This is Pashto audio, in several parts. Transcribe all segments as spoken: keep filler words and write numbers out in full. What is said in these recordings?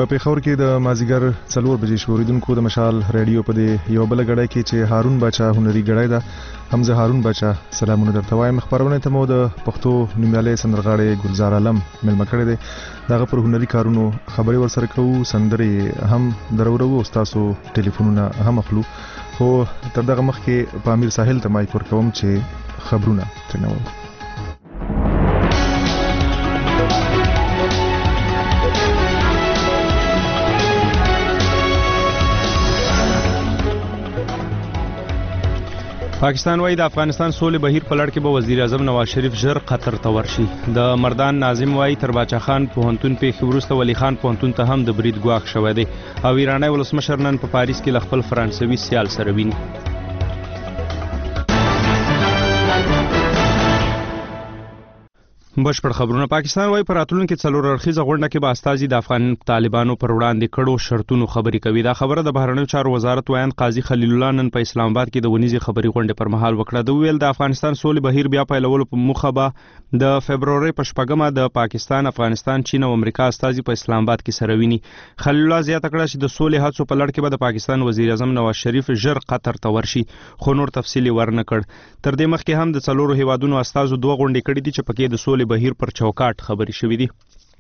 په پیښور کې د مازیګر څلور بجې شوریدونکو د مشال ریډیو په دې یو بل غړای کې چې هارون بچا هنري غړای دا حمزه هارون بچا سلامونه درته وایم. خبرونه ته مو د پښتو نومیالي سندرغاړي ګلزار عالم ملما کړی دی. دغه پر هنري کارونو خبري ورسره کوو، سندرې هم درورو او تاسو ټلیفونونه هم اخلو. خو تر دغه مخکې په امیر ساحل ته مایک ورکوم چې خبرونه ترنو. پاکستان وايي د افغانستان سولې بهیر په لړ کې به وزیر اعظم نواز شریف ژر قطر ته ورشي. د مردان ناظم وايي تر باچا خان پوهنتون پیښې وروسته ولی خان پوهنتون ته هم د برید ګواښ شوی دی او ایرانی ولسمشر نن په پاریس کې له خپل فرانسوي سیال سره ویني. بشپړ خبرونه. پاکستان وايي پر راتلونکو څلور اړخیزه غونډه کې به استازي د افغان طالبانو پر وړاندې کړو شرطونو خبرې کوي. دا خبره د بهرنیو چارو وزارت وایي قاضي خلیل الله نن په اسلام آباد کې د ونیزي خبري غونډې پر مهال وکړه. د ویل د افغانستان سولې بهیر بیا پیلولو په موخه به د فبرवरी په شپږمه د پاکستان، افغانستان، چین او امریکا استازي په اسلام آباد کې سره ویني. خلیل الله زیاته کړه چې د سولې هڅو په لړ کې به د پاکستان وزیر اعظم نواز شریف ژر قطر ته ورشي، خو نور تفصیل ورنه کړ. تر دې مخکې هم د څلورو هیوادونو استازو دوه غونډې کړې دي چې پکې د سولې بهیر پر چوکاټ خبري شوې دي.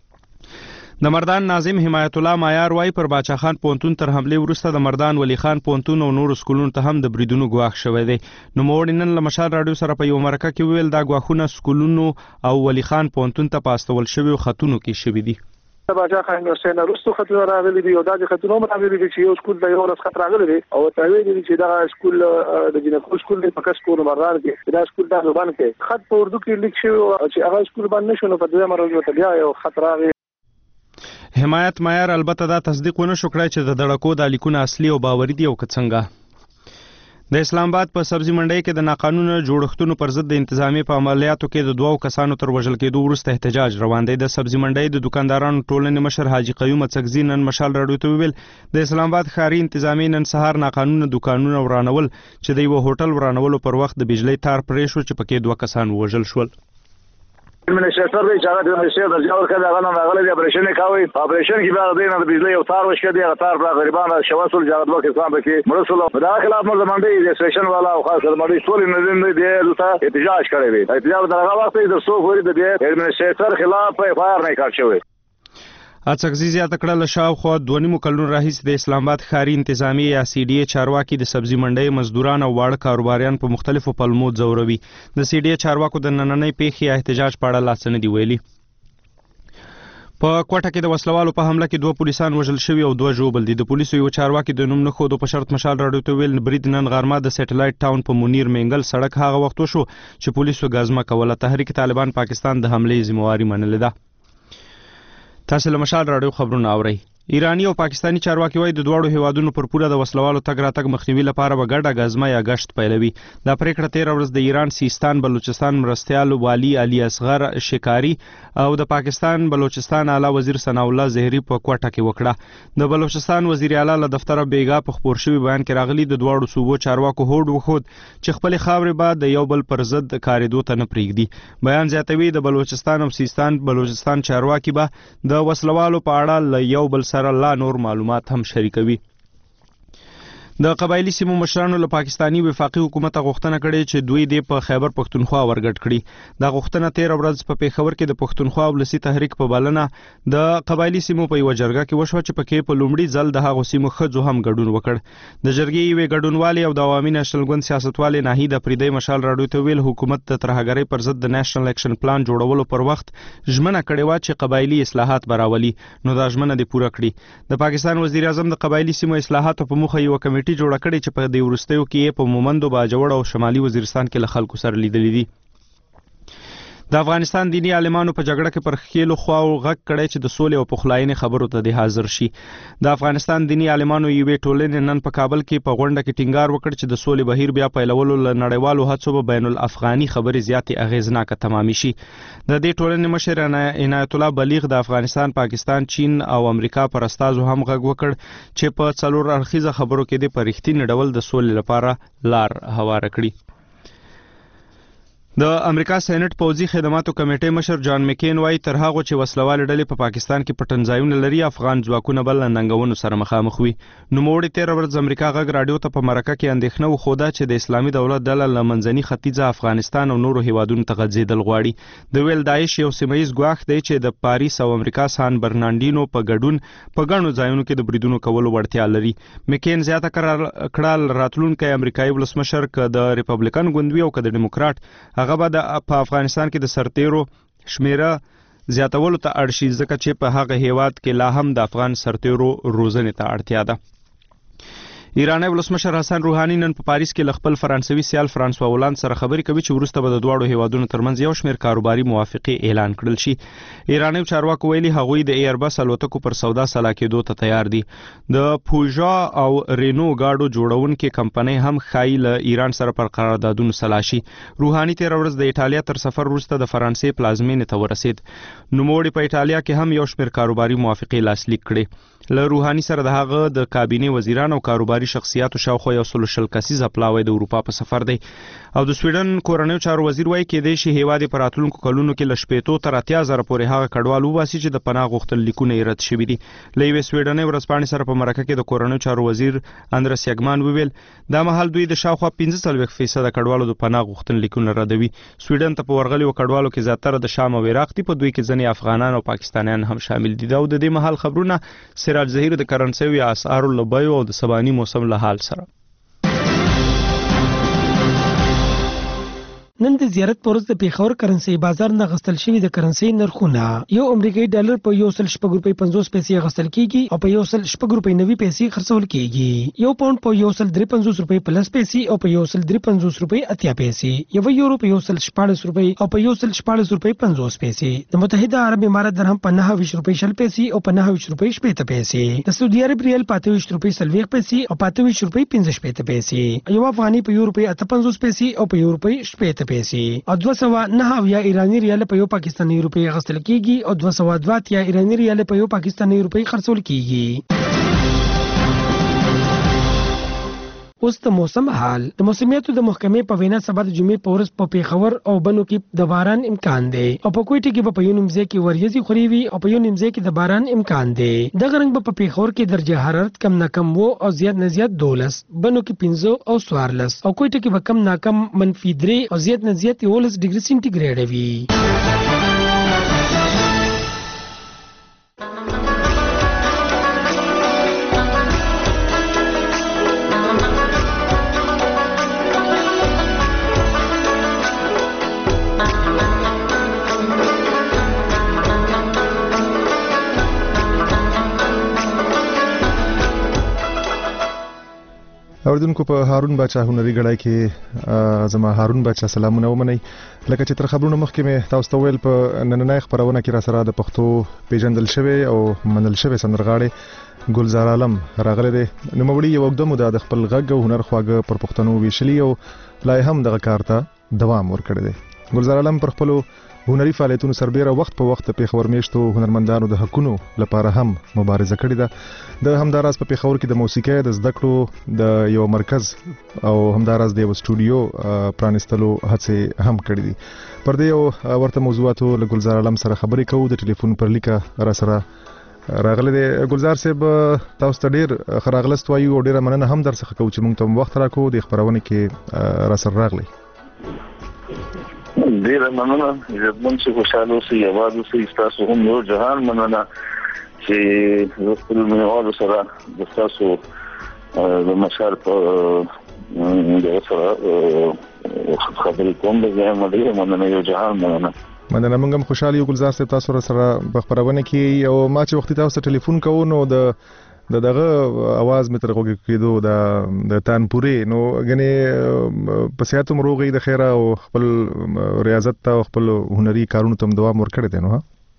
د مردان ناظم حمایت الله مایار وايي پر باچا خان پوهنتون تر حمله وروسته د مردان ولی خان پوهنتون او نور سکولونو ته هم د بریدونو ګواښ شوی دی. نو موړ نن له مشال رادیو سره په یو مرکه کې ویل دا ګواښونه سکولونو او ولی خان پوهنتون ته پاستول شوی او خطونو کې شوی دي. باچا خان یونیورسيټي نه رسو خطونه راغلي دي او دا چې خطونه راغلي دي چې یو سکول د یو ورځ خطر راغلي دي او تاوی دي چې دا سکول د جنکو سکول د پکا سکول مردان کې دا سکول د زبان کې خط په اردو کې لیک شوی او چې هغه سکول باندې نشو نو په دې مرزه ته بیا یو خطر راغی. حمایت مایار البته دا تصدیق ونه شو کړی چې د دړکو د لیکونه اصلي او باوري دي او څنګه. د اسلام آباد په سبزی منډي کې د ناقانونه جوړښتونو پر ضد د انتظامی په عملیاتو کې د دوو کسانو تر وژل کېدو وروسته احتجاج روان دی. د سبزی منډي د دکاندارانو ټولنې مشر حاجی قیوم څکزی نن مشال راډیو ته ویل د اسلام آباد ښاري انتظامی نن سهار ناقانونه دکانونه ورانول چې د یو هوټل ورانولو پر وخت د بجلی تار پرې شو چې پکې دوه کسان وژل شول. منشتر دی چې هغه د منشتر د ځاور کړه هغه نه راغلی دی اپریشن کوي اپریشن کې بیا د نه د بجلی او تار وشکې دی هغه تار پر غریبانو شواسل جوړ دوه کسان پکې مرسلو دا خلاف مرزه منډي د سټیشن والا او خاص منډي ټول نه دی د احتجاج کړی دی. احتجاج د هغه وخت د سو فوري د منشتر خلاف په فایر نه کار شوی. اڅکزی زیاته کړه له شاوخوا دوه نیمو کلونو راهیسې د اسلام آباد ښاري انتظامی یا سی ډي ای چارواکي د سبزی منډي مزدوران او واړه کاروباریان په مختلفو پلمو ځوروي. د سی ډي ای چارواکو د نننۍ پیښې یا احتجاج په اړه لاس نه دی ویلي. په کوټه کې د وسلوالو په حمله کې دوه پولیسان وژل شوي او دوه ژوبل دي. د پولیسو یو چارواکي د نوم نه ښودو په شرط مشال راډیو ته ویل برید نن غرمه د سټلایټ ټاون په منیر مینګل سړک هغه وخت وشو چې پولیسو ګازمه کوله. تحریک طالبان پاکستان د حملې ذمہواری منلې ده. تاسو له مشال راډیو خبرونه اورئ. ایرانی او پاکستانی چارواکي وايي د دوړو هیوادونو پر پوره د وسلوالو تګ راتګ مخنیوي لپاره به ګډه غزمه یا گشت پیلوي. دا پریکړه تیر ورځ د ایران سیستان بلوچستان مرستیال والی علي اصغر شکاری او د پاکستان بلوچستان اعلی وزیر ثناء الله زهری په کوټه کې وکړه. د بلوچستان وزیر اعلی له دفتر بیګا په خبر شوی بیان کې راغلی د دوړو صوبو چارواکو هوډ وخود چې خپل خاورې بعد د یو بل پر ضد کاریدو ته نه پریږدي. بیان زیاتوي د بلوچستان او سیستان بلوچستان چارواکي به د وسلوالو په اړه له یو بل سره لا نور معلومات هم شریکوي. د قبایلی سیمو مشرانو له پاکستانی وفاقي حکومت غوښتنه کړې چې دوی د په خیبر پښتونخوا ورګډ کړي. دا غوښتنه تیر ورځ په پیښور کې د پښتونخوا ولسی تحریک په بلنه د قبایلی سیمو په یو جرګه کې وشو چې پکې په لومړي ځل د هغو سیمو ښځو هم ګډون وکړ. د جرګې یوې ګډونوالي او د عوامي نېشنل ګوند سیاستوالې ناهید افریدی مشال راډیو ته ویل حکومت د ترهګرۍ پر ضد د نېشنل اکشن پلان جوړولو پر وخت ژمنه کړې وه چې قبایلی اصلاحات براولي، نو دا ژمنه دې پوره کړي. د پاکستان وزیر اعظم د قبایلی سیمو اصلاحاتو په موخه یو کمیټه جوړه کړې چې په دې وروستیو کې په مومندو باجوړ او شمالي وزیرستان کې له خلکو سره لیدلې دي. د افغانستان دینی عالمانو په جګړه کې پر خېلو خواو غږ کړی چې د سولې او پخلاینې خبرو ته د حاضر شي. د افغانستان دینی عالمانو یوې ټولنې نن په کابل کې په غونډه کې ټینګار وکړ چې د سولې بهیر بیا پیلولو له نړیوالو هڅو به بین الافغاني خبرې زیاتې اغیزناکه تمامي شي. د دې ټولنې مشر عنایت الله بلیغ د افغانستان، پاکستان، چین او امریکا پر استازو هم غږ وکړ چې په څلور اړخیزه خبرو کې د پرختین ډول د سولې لپاره لار هواره کړي. د امریکا سېنات پوځي خدماتو کمیټې مشر جان مکین وايي تر هغه چې وسلوال ډلې په پاکستان کې پټنځایونه لري افغان ځواکونه بل ننګونو سره مخامخ وي. نو موړي تیر ورځ امریکا غږ رادیو ته په مرکه کې اندېښنه وښوده چې د اسلامي دولت ډله له منځني ختیځه افغانستان او نورو هیوادونو ته غځېدل غواړي. د ویل داعش یو سیمهیز ګواښ دی چې د پاریس او امریکا سان برناندینو په ګډون په ګڼو ځایونو کې د بریدونو کولو وړتیا لري. مکین زیاته کړه راتلونکي امریکایي ولسمشر که د ریپبلیکن ګوند وي او که د ډیموکرات هغه به د افغانستان کې د سرتیرو شمیره زیاتولو ته اړ شي ځکه چې په هغه هیواد کې لا هم د افغان سرتیرو روزنې ته اړتیا ده. ایرانی ولسمشر حسن روحانی نن په پاریس کې له خپل فرانسوي سیال فرانسوا هولند سره خبرې کوي چې وروسته به د دواړو هیوادونو ترمنځ یو شمېر کاروباري موافقې اعلان کړل شي. ایرانی چارواکو ویلي هغوی د ایربس الوتکو پر سودا سلا کېدو ته تیار دي. د پوژا او رینو گاډو جوړونکې کمپنۍ هم ښایي له ایران سره پر قراردادونو سلا شي. روحانی تېره ورځ د ایټالیا تر سفر وروسته د فرانسې پلازمینې ته ورسېد. نوموړي په ایټالیا کې هم یو شمېر کاروباري موافقې لاسلیک کړې. له روحانی سره د هغه د کابینې وزیران او کاروباري شخصیاتو شاوخوا یو سل شل کسیزه پلاوی د اروپا په سفر دی. او د سویډن کورنیو چارو وزیر وایي کېدای شي هیواد په راتلونکو کلونو کې له شپېتو تر اتیا زره پورې هغه کډوال وباسي چې د پناه غوښتل لیکونه یې رد شوي دي. له یوې سویډنۍ ورځپاڼې سره په مرکه کې د کورنیو چارو وزیر اندرس یګمان وویل دا مهال دوی د شاوخوا پنځه څلوېښت فیصده کډوالو د پناه غوښتنې لیکونه ردوي. سویډن ته په ورغلیو کډوالو کې زیاتره د شام او عراق دي، په دوی کې ځینې افغانان او پاکستانیان هم شامل دي. دا د دې مهال خبرونه سراج ظهیر د کرنسي اسعارو له بیو او د سباني موسم له حال سره. نن د زیارت پر ورځ د پیښور کرنسي بازار نه غستل شوی د کرنسي نرخونه یو امریکایي ډالر په یو سل شپږ روپۍ پنځوس پیسې غستل کیږي او په یو سل شپږ روپۍ نوي پیسې خرڅول کیږي. یو پاوند په یو سل درې پنځوس روپۍ پلس پیسې او په یو سل درې پنځوس روپۍ اتیا پیسې، یو یورو په یو سل شپاړس روپۍ او په یو سل شپاړس روپۍ پنځوس پیسې. د متحده عرب امارات درهم په نهه ویشت روپۍ شل پیسې او په نهه ویشت روپۍ شپېته پیسې. د سعودي عرب ریال په اته ویشت روپۍ څلوېښت پیسې او په اته ویشت روپۍ پنځه شپېته پیسې. یو افغاني په یو روپۍ اته پنځوس پیسې او په یو روپۍ شپېته پیسې. او دوه سوه نهه اویا ایرانی ریال په یو پاکستاني روپۍ غستل کیږي او دوه سوه دوه اتیا ایرانی ریال په یو پاکستاني روپۍ خرڅول کیږي. اوس د موسم حال. د موسمیاتو د محکمې په وینا سبا د جمعې په ورځ په پیښور او بنو کې د باران امکان دی او په کوټه کې په یو نیمځای کې وریځې خوري وي او په یو نیمځای کې د باران امکان دی. دغه رنګ په پیښور کې درجه حرارت کم نه کم وو او زیات نه زیات دولس، بنو کې پنځه او څوارلس او کوټه کې به کم نه کم منفي درې او زیات نه زیات یولس ډیګري سینټیګریډ وي. اوردونکو په هارون باچا هنري غړای کې زما هارون باچا سلامونه ومنئ. لکه چې تر خبرونو مخکې مې تاسو ته ویل په نننۍ خبرونه کې را سره د پښتو پیژندل شوی او منل شوی سندرغاړي ګلزار عالم راغلی دی. نوموړي یو وګړو د خپل غږ او هنر خواږه پر پښتنو ویشلی او لا هم دغه کار ته دوام ورکړی دی. ګلزار عالم پر خپل هنري فعالیتونو سربېره وخت په وخت پیښور میشتو هنرمندانو د حقونو لپاره هم مبارزه کړې ده. د همداراز په پیښور کې د موسیقۍ د زده کړو د یو مرکز او همداراز د یو سټوډیو پرانستلو هڅې هم کړې دي. پر دې یو ورته موضوعاتو له ګلزار عالم سره خبرې کوو. د ټلیفون پر لیکه را سره راغلی دی. ګلزار صاحب تاسو ته ډېر ښه راغلاست وایو او ډېره مننه هم در څخه کوو چې موږ ته وخت راکوو د خپرونې کې را سره راغلی. ډیره مننه زموږ چې خوشاله اوسئ یوازې اوسئ. ستاسو هم یو جهان مننه چې زه خپلو مینوالو سره د ستاسو د مشال په دغه سره خبرې کوم. د زه هم ډیره مننه، یو جهان مننه. مننه. موږ هم خوشاله یو ګلزار صاحب تاسو سره په خپرونه کې او ما چې وختي تاسو ته ټلیفون کوو نو د د دغه आवाज مې تر غوږ کېدو د د تانپورې نو غني په سیاتو مروغي د خیره او خپل ریاضت ته او خپل هنري کارونو ته دوام ورکړی دی. نو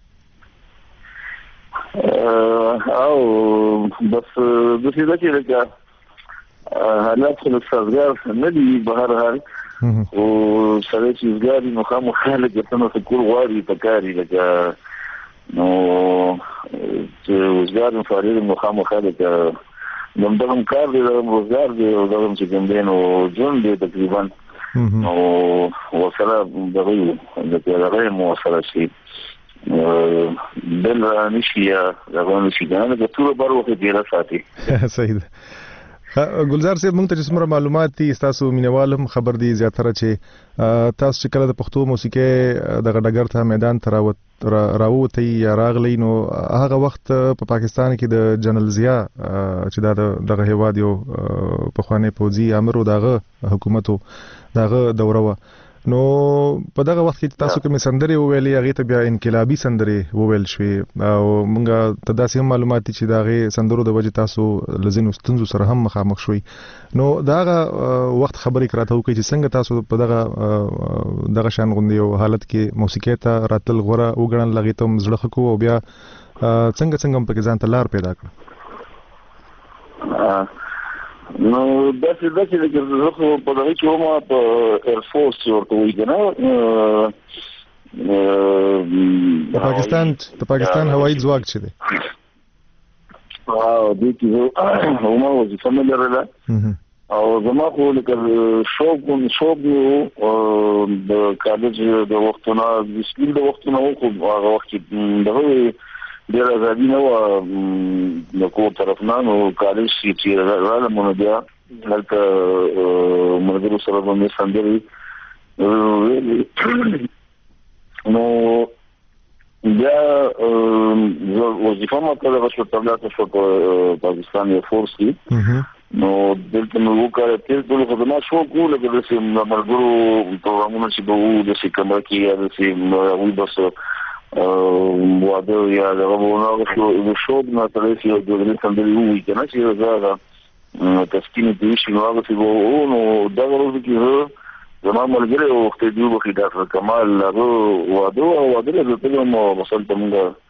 ها او بس د دې چې لکه حالات خلک سازګار نه دي بهر حال او سره چې ځګاري نو خامو خلک ته نو کول غواړي په کاری لکه نو چې وزګار مفارید مخامخ ده چې دغه کار دی، دغه وزګار دی او دغه چې کوم دی نو جون دی تقریبا نو وسره دغه د پیغام وسره شي بل نشي دغه نشي کنه د ټول بار وخت ډیر ساتي صحیح ده. ګلزار صاحب مونږ ته چې څومره معلومات دي تاسو مینوال هم خبر دي زیاتره چې تاسو چې کله د پښتو موسیقي د ډګر ته میدان ته راووتئ یا راغلی نو هغه وخت په پاکستان کې د جنرال ضیا چې دا دغه هیواد یو پخوانی پوځي امر و دغه حکومت دغه دوره و نو په دغه وخت کې تاسو کومې سندرې وویلې هغه ته بیا انقلابي سندرې وویل شوې او مونږه ته داسې هم معلومات دي چې دغه سندرو د وجې تاسو لزینو ستونزو سره هم مخامخ شوي نو دغه وخت خبرې کراته وکړي چې څنګه تاسو په دغه دغه شان غوندي یو حالت کې موسیقي ته راتل غوړه وګڼل لغې ته مزړه خکو او بیا څنګه څنګه په کې ځان ته لار پیدا کړ. نو داسې داسې د زخه په دغه کې ومه په ایر فورس ورته وایي کنه د پاکستان د پاکستان هوایي ځواک چې دی او دې کې ومه وظیفه مې لرله او زما خو لکه شوق شوق نو د کالج د وختونو د سکول د وختونو خو هغه وخت دغه ډیر ازادي نه و نو کو طرف نه نو کالج چې راغله مونږ بیا هلته مرګرو سره باندې سندري نو بیا وظیفه ما کړه چې په شو په پاکستان یې فورس کې نو دلته نو وکړه چې ټول خدمات شو کوله چې د مرګرو پروګرامونه چې به وو د سیکمه کې یا د سیم وی بس واده یا دغه ونه شو د شوب نه ترې یو د سندري وی کنه چې زړه تسکین دې شي نو هغه چې وو نو دا ورته کې زما ملګری او وخت دی وکړي ډاکټر کمال هغه واده او واده د ټول مو مسل ته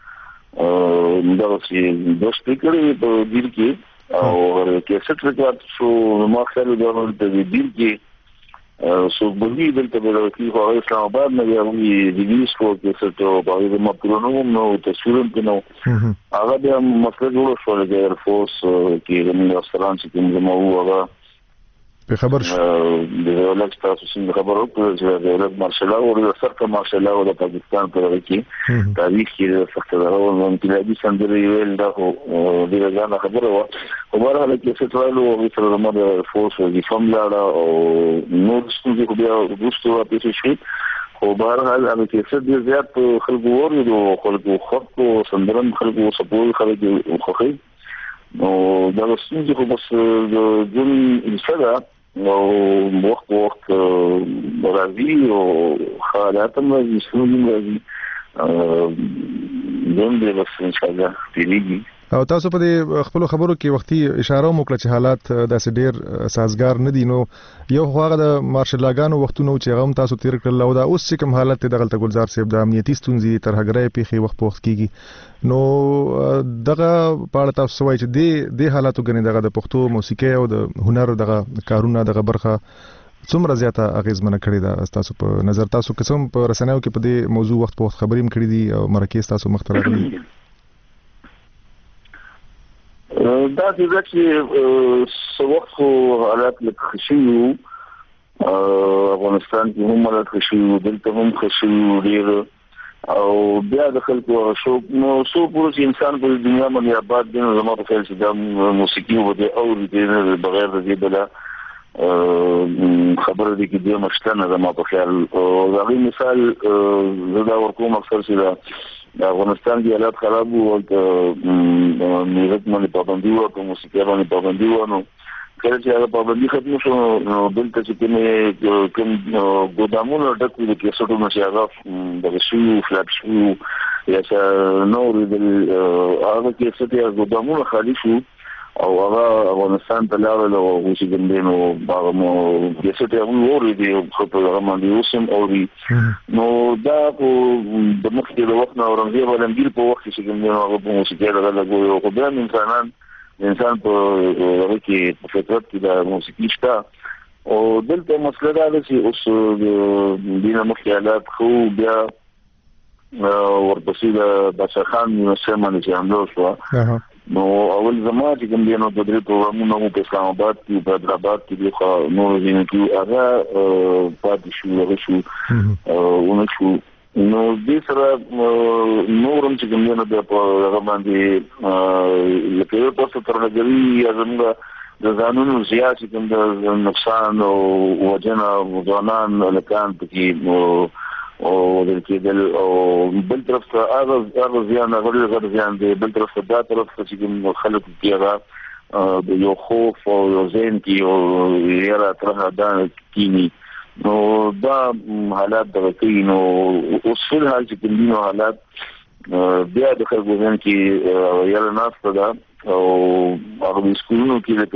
موږ دا چې د سپیکرې په دیر کې او کیسټ ریکارډ شو ما خپل د دیر کې سو بلی دلته به راځي خو اسلام آباد نه وی ریلیز کو کې څه په هغه مپرونو نو تصویرونه کنو هغه د مسله جوړ شو د ایر فورس کې موږ سره چې موږ هغه په خبر شو د ولک تاسو څنګه خبر ورکړل چې د ولک مارشال او د سرکه مارشال او د پاکستان په اړه کې تاریخ کې سخت راو نو انقلابي سندري ویل دا خو د ځان خبره و او بهر کې څه ټول او سره د فورس د فهم لاړه او نو څنګه خو بیا وروسته واپس شي او بهر حال هغه کې څه د زیات خلکو ورو خلکو خطو سندرم خلکو سپول خلکو خوخي نو دا څنګه خو بس د جون انسټا نو وخت وخت راځي او حالات هم راځي څنګه راځي دون دې بس ان شاء الله پیریږي او تاسو په دې خپل خبرو کې وختي اشاره وکړه چې حالات داسې ډېر سازگار نه دي نو یو هغه د مارشلاګانو وختونو چې هغه تاسو تیر کړل او دا اوس چې کوم حالت دغه ګلزار صاحب د امنیتي ستونزې تر هغه پیخي وخت په وخت کیږي نو دغه پاړه تاسو وایي چې د د حالاتو غني دغه د پښتو موسیقي او د هنر دغه کارونه دغه برخه څومره زیاته اغیزمنه کړې ده تاسو په نظر تاسو قسم په رسنیو کې په دې موضوع وخت په وخت خبرې هم کړې دي او مرکز تاسو مختلفي دا چې څه وخت خو حالات لکه خشیو افغانستان کې هم حالات خشیو دلته هم خشیو ډیر او بیا د خلکو شوق نو څو پوره انسان په دنیا باندې آباد دي نو زموږ په خیال چې د موسیقي او د اوري د بغیر د دې بل خبره دي کې د مشتنه زموږ په خیال او دا مثال زدا ورکوم اکثر چې د افغانستان کې حالات خراب وو او د میوزیک باندې پابندي وو او موسیقي باندې پابندي وو نو کله چې هغه پابندي ختم شو نو دلته چې کوم کوم ګودامونه ډکو د کیسټو نشي هغه د شو فلاپ شو یا څه نور د هغه کیسټ یا ګودامونه خالی شو او هغه افغانستان ته لاړل او چې ګندینو هغه مو کیسټ یې ووري دی خو په هغه باندې اوسم اوري نو دا په د مخکې د وخت نه اورنګي ولنګیل په وخت چې ګندینو هغه په موسیقي دغه لګوي او بیا انسانان انسان په هغه کې په فطرت کې د موسیقي شته او دلته مسله دا ده چې اوس د دینه مخیالات خو بیا ورپسې د بشر خان نو سیمه چې هم نو شو نو اول زما چې کوم دی نو د درې پروګرامونو په اسلام آباد کې په حیدرآباد کې د نو ځینې کې هغه پاتې شو هغه شو ونه شو نو دې سره نورم چې کوم دی نو د هغه باندې لکه یو تاسو تر لګوي زموږ د ځانونو زیات چې کوم د نقصان او وجنه ځوانان لکان پکې او د کېدل او بل طرف ته هغه هغه ځان هغه هغه ځان دی بل طرف ته دا طرف چې کوم خلک کېږي د یو خوف او یو ځین کې او یاره تر دا کینی نو دا حالات د کوي نو اصول حال چې کوم نو حالات بیا د خلکو ځان کې یاره ناس ده او هغه سکولونو کې لکه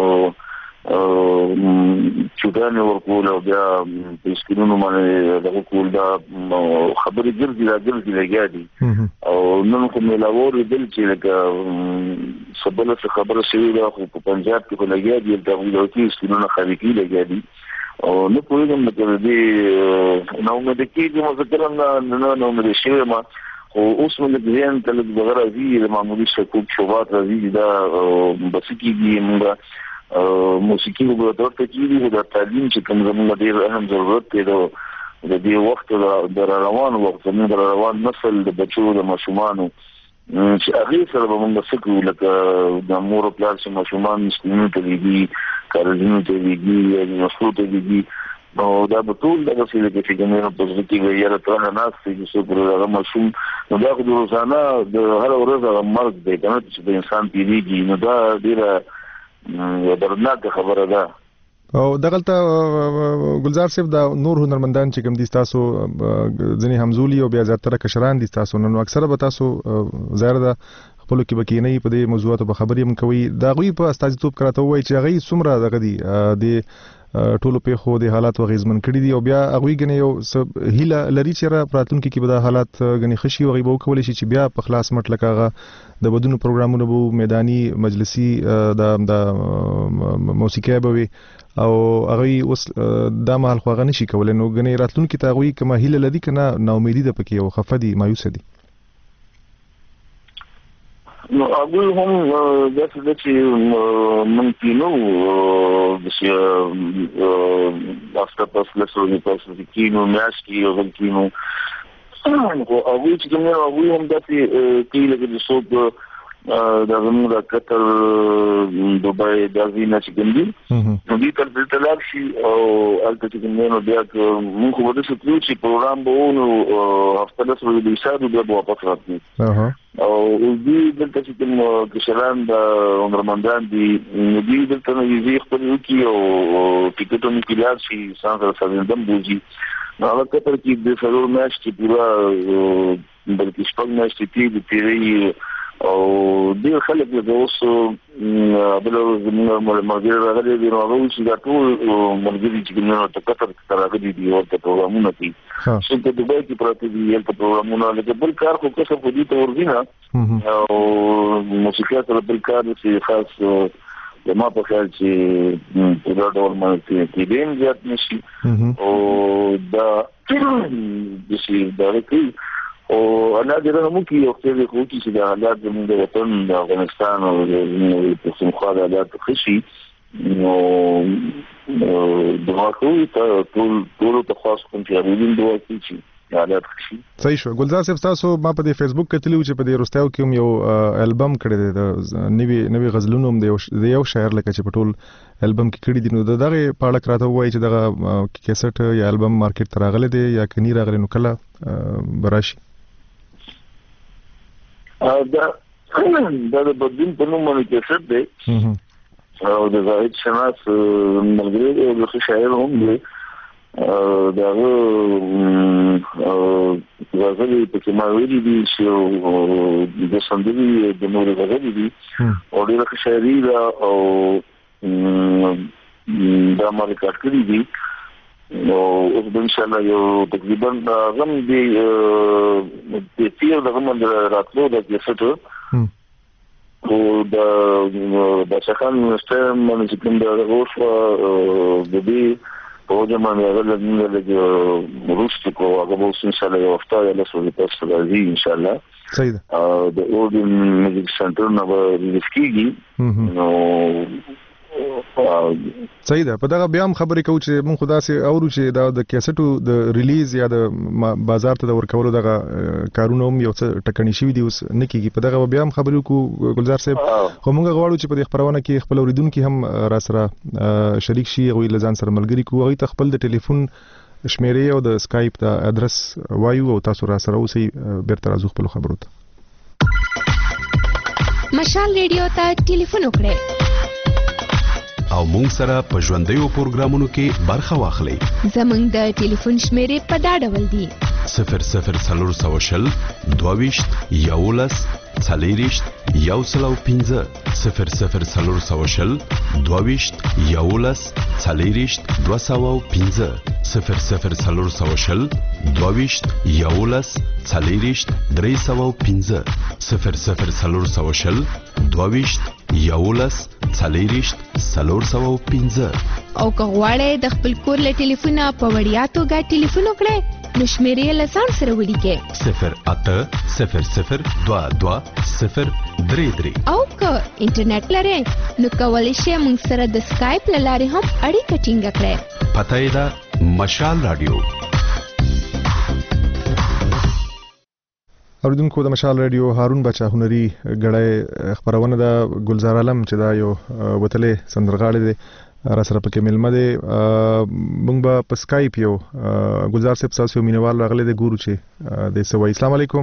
چوټانه ورکول او بیا په سکولونو باندې دغه کول دا خبرې ګرځي دا ګرځي لګیادي او نن کوم لاور دل چې لکه سبله خبره شوی دا په پنجاب کې لګیادي دا ولوتي سکولونو خارجي لګیادي او نو په دې مطلب دی نو مې د کې مذکرم نه نو مې شوی ما او اوس موږ د ځین تل د غراضي د معمولی شکوک شوبات راځي دا بس کېږي موږ موسیقي وګورئ ته چې د تعلیم چې کوم زموږ ډیر اهم ضرورت دی د دې وخت د روان وخت زموږ د روان نسل د بچو د ماشومانو چې هغه سره به موږ سکو لکه د مور او پلار چې ماشومان سکولونو ته لګي کارونو ته لګي یا مسلو ته لګي نو دا به ټول دغه څه لکه چې ګنې په ځکه کې یاره تر نه ناس چې څو پر هغه ماشوم نو دا د روزانه د هر ورځ هغه مرګ دی کنه چې د انسان پیریږي نو دا ډیره یو درناکه خبره ده او دغلته ګلزار صاحب دا نور هنرمندان چې کوم دي تاسو ځنی همزولي او بیا زیاتره کشران دي تاسو نو اکثره به تاسو ظاهر ده خپل کې بکینې په دې موضوعاتو په خبرې هم کوي دا غوي په استازیتوب کراته وای چې غي څومره دغه دي د ټولو په خو د حالات وغیزمن کړي دي او بیا غوي غني یو هیله لري چې را پراتونکو کې به د حالات غني خشي او غیبو کول شي چې بیا په خلاص مټ لکهغه د بدونو پروګرامونو بو میداني مجلسي د د موسیقي به او هغه اوس د مال خو غني شي کول نو غني راتلونکو ته غوي کما هیله لري کنه نو امیدي ده پکې او خفدي مایوس دي نو هغه هم داسې د چې ممکن نو چې افter پس لسو نه پس کې نو میاش کې او کې نو هغه چې کوم هغه هم داسې کې لکه د صوب دا زموږ د قطر دوبای د وینا چې ګندي نو دې تر دې تلل شي او البته چې نو بیا موږ خو د څه چې پروګرام به نو هفته له سره د حساب بیا واپس راځي او دې دلته چې کوم کشران د عمرمندان دي دې دلته نو یې خپل وکي او ټیکټونه کلیار شي سانسر سره بوجي نو هغه قطر کې د سرور میچ چې پورا بلکې شپږ میچ چې د پیری او دې خلک له اوسو بل زموږ مرګ راغلي دي نو هغه چې دا ټول مرګ چې نو تکتر راغلي دي او ته پروګرامونه دي چې په دوبای کې پراته دي یل پروګرامونه لکه بل کار خو څه په دې ته ورغینا او موسیقي سره بل کار چې خاص د ما په خیال چې په دا ډول باندې کې دیم زیات نشي او دا د شي دا کوي او انا دغه مو کې یو څه خو چې د حالات زموږ د وطن د افغانستان او د پښتونخوا د حالات خشي نو دغه کوي ته ټول ټول په خاص کوم چې اړین دوه چې حالات خشي صحیح شو ګلزار صاحب تاسو ما په فیسبوک کې تلو چې په دې روستاو کې یو البم کړی دی د نوی نوی غزلونو هم د یو شاعر لکه چې په ټول البم کې کړی دی نو دغه پاړه کراته وایي چې دغه کیسټ یا البم مارکیټ ته راغلی دی یا کني راغلی نو کله براشي دا دا د بدین په نوم باندې کیسټ دی او د زاهد شناس ملګری او د شاعر هم دی دا غزلې په کې ما ویلي دي چې د سندري د نور غزلې دي او د شاعري دا او دا ما ریکارډ کړی دي نو اوس ان شاء الله یو تقریبا غم دی د تیر د غم راتلو د کیسټ او د د شخان مستم من چې کوم د غوښه د دې په جمع نه غل د روسي کو هغه به ان شاء الله یو هفته له سولې پس راځي ان شاء الله صحیح ده. د اورډین میوزیک سنټر نه به ریلیز کیږي. نو صحیح ده. په دغه بیا هم خبرې کوو چې مونږ خدا سي اورو چې دا د کیسټو د ریلیز یا د بازار ته د ورکولو دغه کارونه هم یو څه ټکنی شوي دي اوس نه کیږي. په دغه بیا هم خبرې وکړو ګلزار صاحب، خو مونږ غواړو چې په دې خبرونه کې خپل اوریدونکو هم را سره شریک شي، غوي لزان سره ملګری کوو، غوي ته خپل د ټلیفون شمیرې او د سکایپ د ادرس وایو او تاسو را سره اوسئ بیرته راځو خپل خبرو ته. مشال ریډیو ته ټلیفون وکړئ او مونږ سره په ژوندیو پروګرامونو کې برخه واخلئ. زمونږ د ټلیفون شمیرې په دا ډول دي: صفر صفر څلور سوه شل دوه ویشت یولس څلېرویشت یو سل او پنځه، صفر صفر څلور سوه شل دوه ویشت یولس څلېرویشت دوه سوه او پنځه، صفر صفر څلور سوه شل دوه ویشت یولس څلېرویشت درې سوه او پنځه، صفر صفر څلور سوه شل دوه ویشت یولس څلېرویشت څلور سوه او پنځه. او که غواړئ د خپل کور له ټلیفونه په وړیا توګه ټلیفون وکړئ نو شمیرې له ځان سره ولیکئ: صفر اته صفر صفر دوه دوه صفر درې درې. او که انټرنیټ لرئ نو کولی شئ موږ سره د سکایپ له لارې هم اړیکه ټینګه کړئ. پته یې ده مشال رادیو. اوریدونکو د مشال رادیو هارون بچا هنري غړای خبرونه د ګلزار عالم چې دا یو وتلې سندرغاړي دی را سره پکې ملمه دی. موږ به په سکایپ یو ګلزار صاحب تاسو مینوال راغلي د ګورو چې د سوي. السلام علیکم.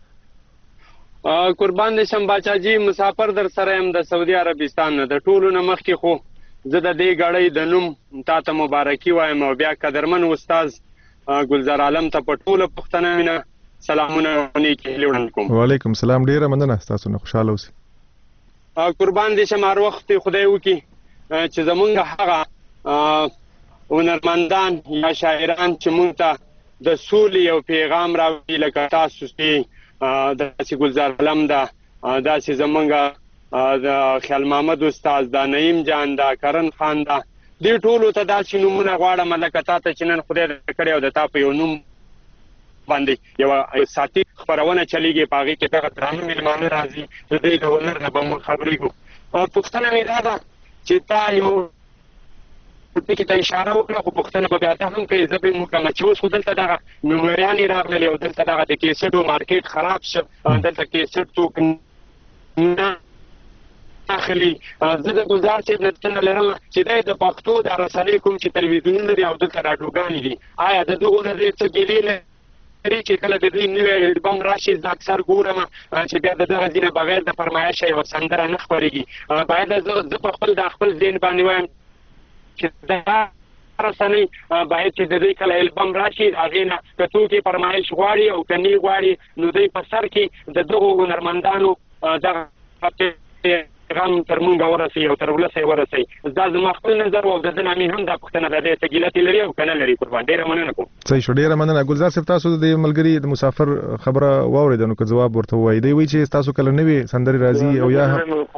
قربان دې شم باچا جی، مسافر در سره يم د سعودي عربستان نه. د ټولو نه مخکې خو زه د دې غړې د نوم تاسو مبارکي وایم او بیا قدرمن استاد ګلزار عالم ته په ټولو پښتنه مینه سلامونه نیکی لیوړن کوم. وعلیکم السلام، ډیره مننه تاسو نه خوشاله اوسئ. قربان دې شم هر وخت خدای وکي چې زمونږ هغه هنرمندان یا شاعران چې مونږ ته د سولې یو پیغام راوړي لکه تاسو چې داسې ګلزار عالم ده، داسې زمونږ د خیال محمد استاد ده، نعیم جان ده، کرن خان ده، دې ټولو ته داسې نومونه غواړم لکه تا ته چې نن خدای کړی او د تا په یو نوم باندې یو ساتي خبرونه چلیږي، په هغې کې دغه درانه مېلمانه راځي، د دوی د هنر نه به موږ خبرېږو. پوښتنه مې دا ده چې تا یو ټکي ته اشاره وکړه، خو پوښتنه به بیا ته هم کوي، زه به یې وکړم چې اوس خو دلته دغه میموریانې راغللې او دلته دغه د کیسټو مارکیټ خراب شو، دلته کیسټ څوک نه اخلي. زه د ګلزار صاحب نه پوښتنه لرم چې دی د پښتو د رسنۍ کوم چې تلویزیونونه دي او دلته راډیوګانې دي، آیا د دغو نه دی څه ګیلې لري چې کله د دوی نوی البم راشي زه اکثر ګورم چې بیا د دغه ځینه بغیر د فرمایشه یوه سندره نه خپرېږي؟ باید زه په خپل د خپل ذهن باندې وایم چې دا رسنۍ باید چې د دوی کله البم راشي د هغې نه که څوک یې فرمایش غواړي او که نه غواړي نو دوی په سر کې د دغو هنرمندانو دغه پیغام تر مونږه ورسوي او تر ولسه یې ورسوي. دا زما خپل نظر او د ده نه مې هم دا پوښتنه ده، دی څه ګیلتې لري او که نه لري. قربان ډېره مننه کوم. صحیح شو، ډېره مننه. ګلزار صاحب تاسو د ملګري د مسافر خبره واورېده نو که ځواب ورته ووایي. دی وایي چې تاسو کله نوې سندرې راځي او یا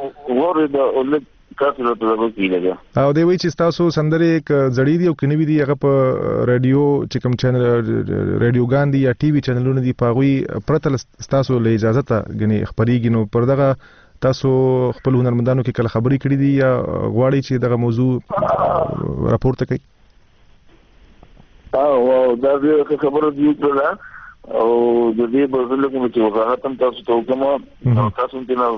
او دی وایي چې تاسو سندرې که زړې دي او که نوي دي هغه په رادیو چې کوم چینل رادیوګان دي یا ټي وي چینلونه دي په هغوی پرته ستاسو له اجازته ګنې خپرېږي. نو پر دغه تاسو خپل هنرمندانو کې کله خبرې کړې دي یا غواړئ چې دغه موضوع راپورته کړئ؟ او دا ډېره خبره دي کړله او د دې به زه لږ چې وضاحت هم تاسو ته وکړم او تاسو هم ترې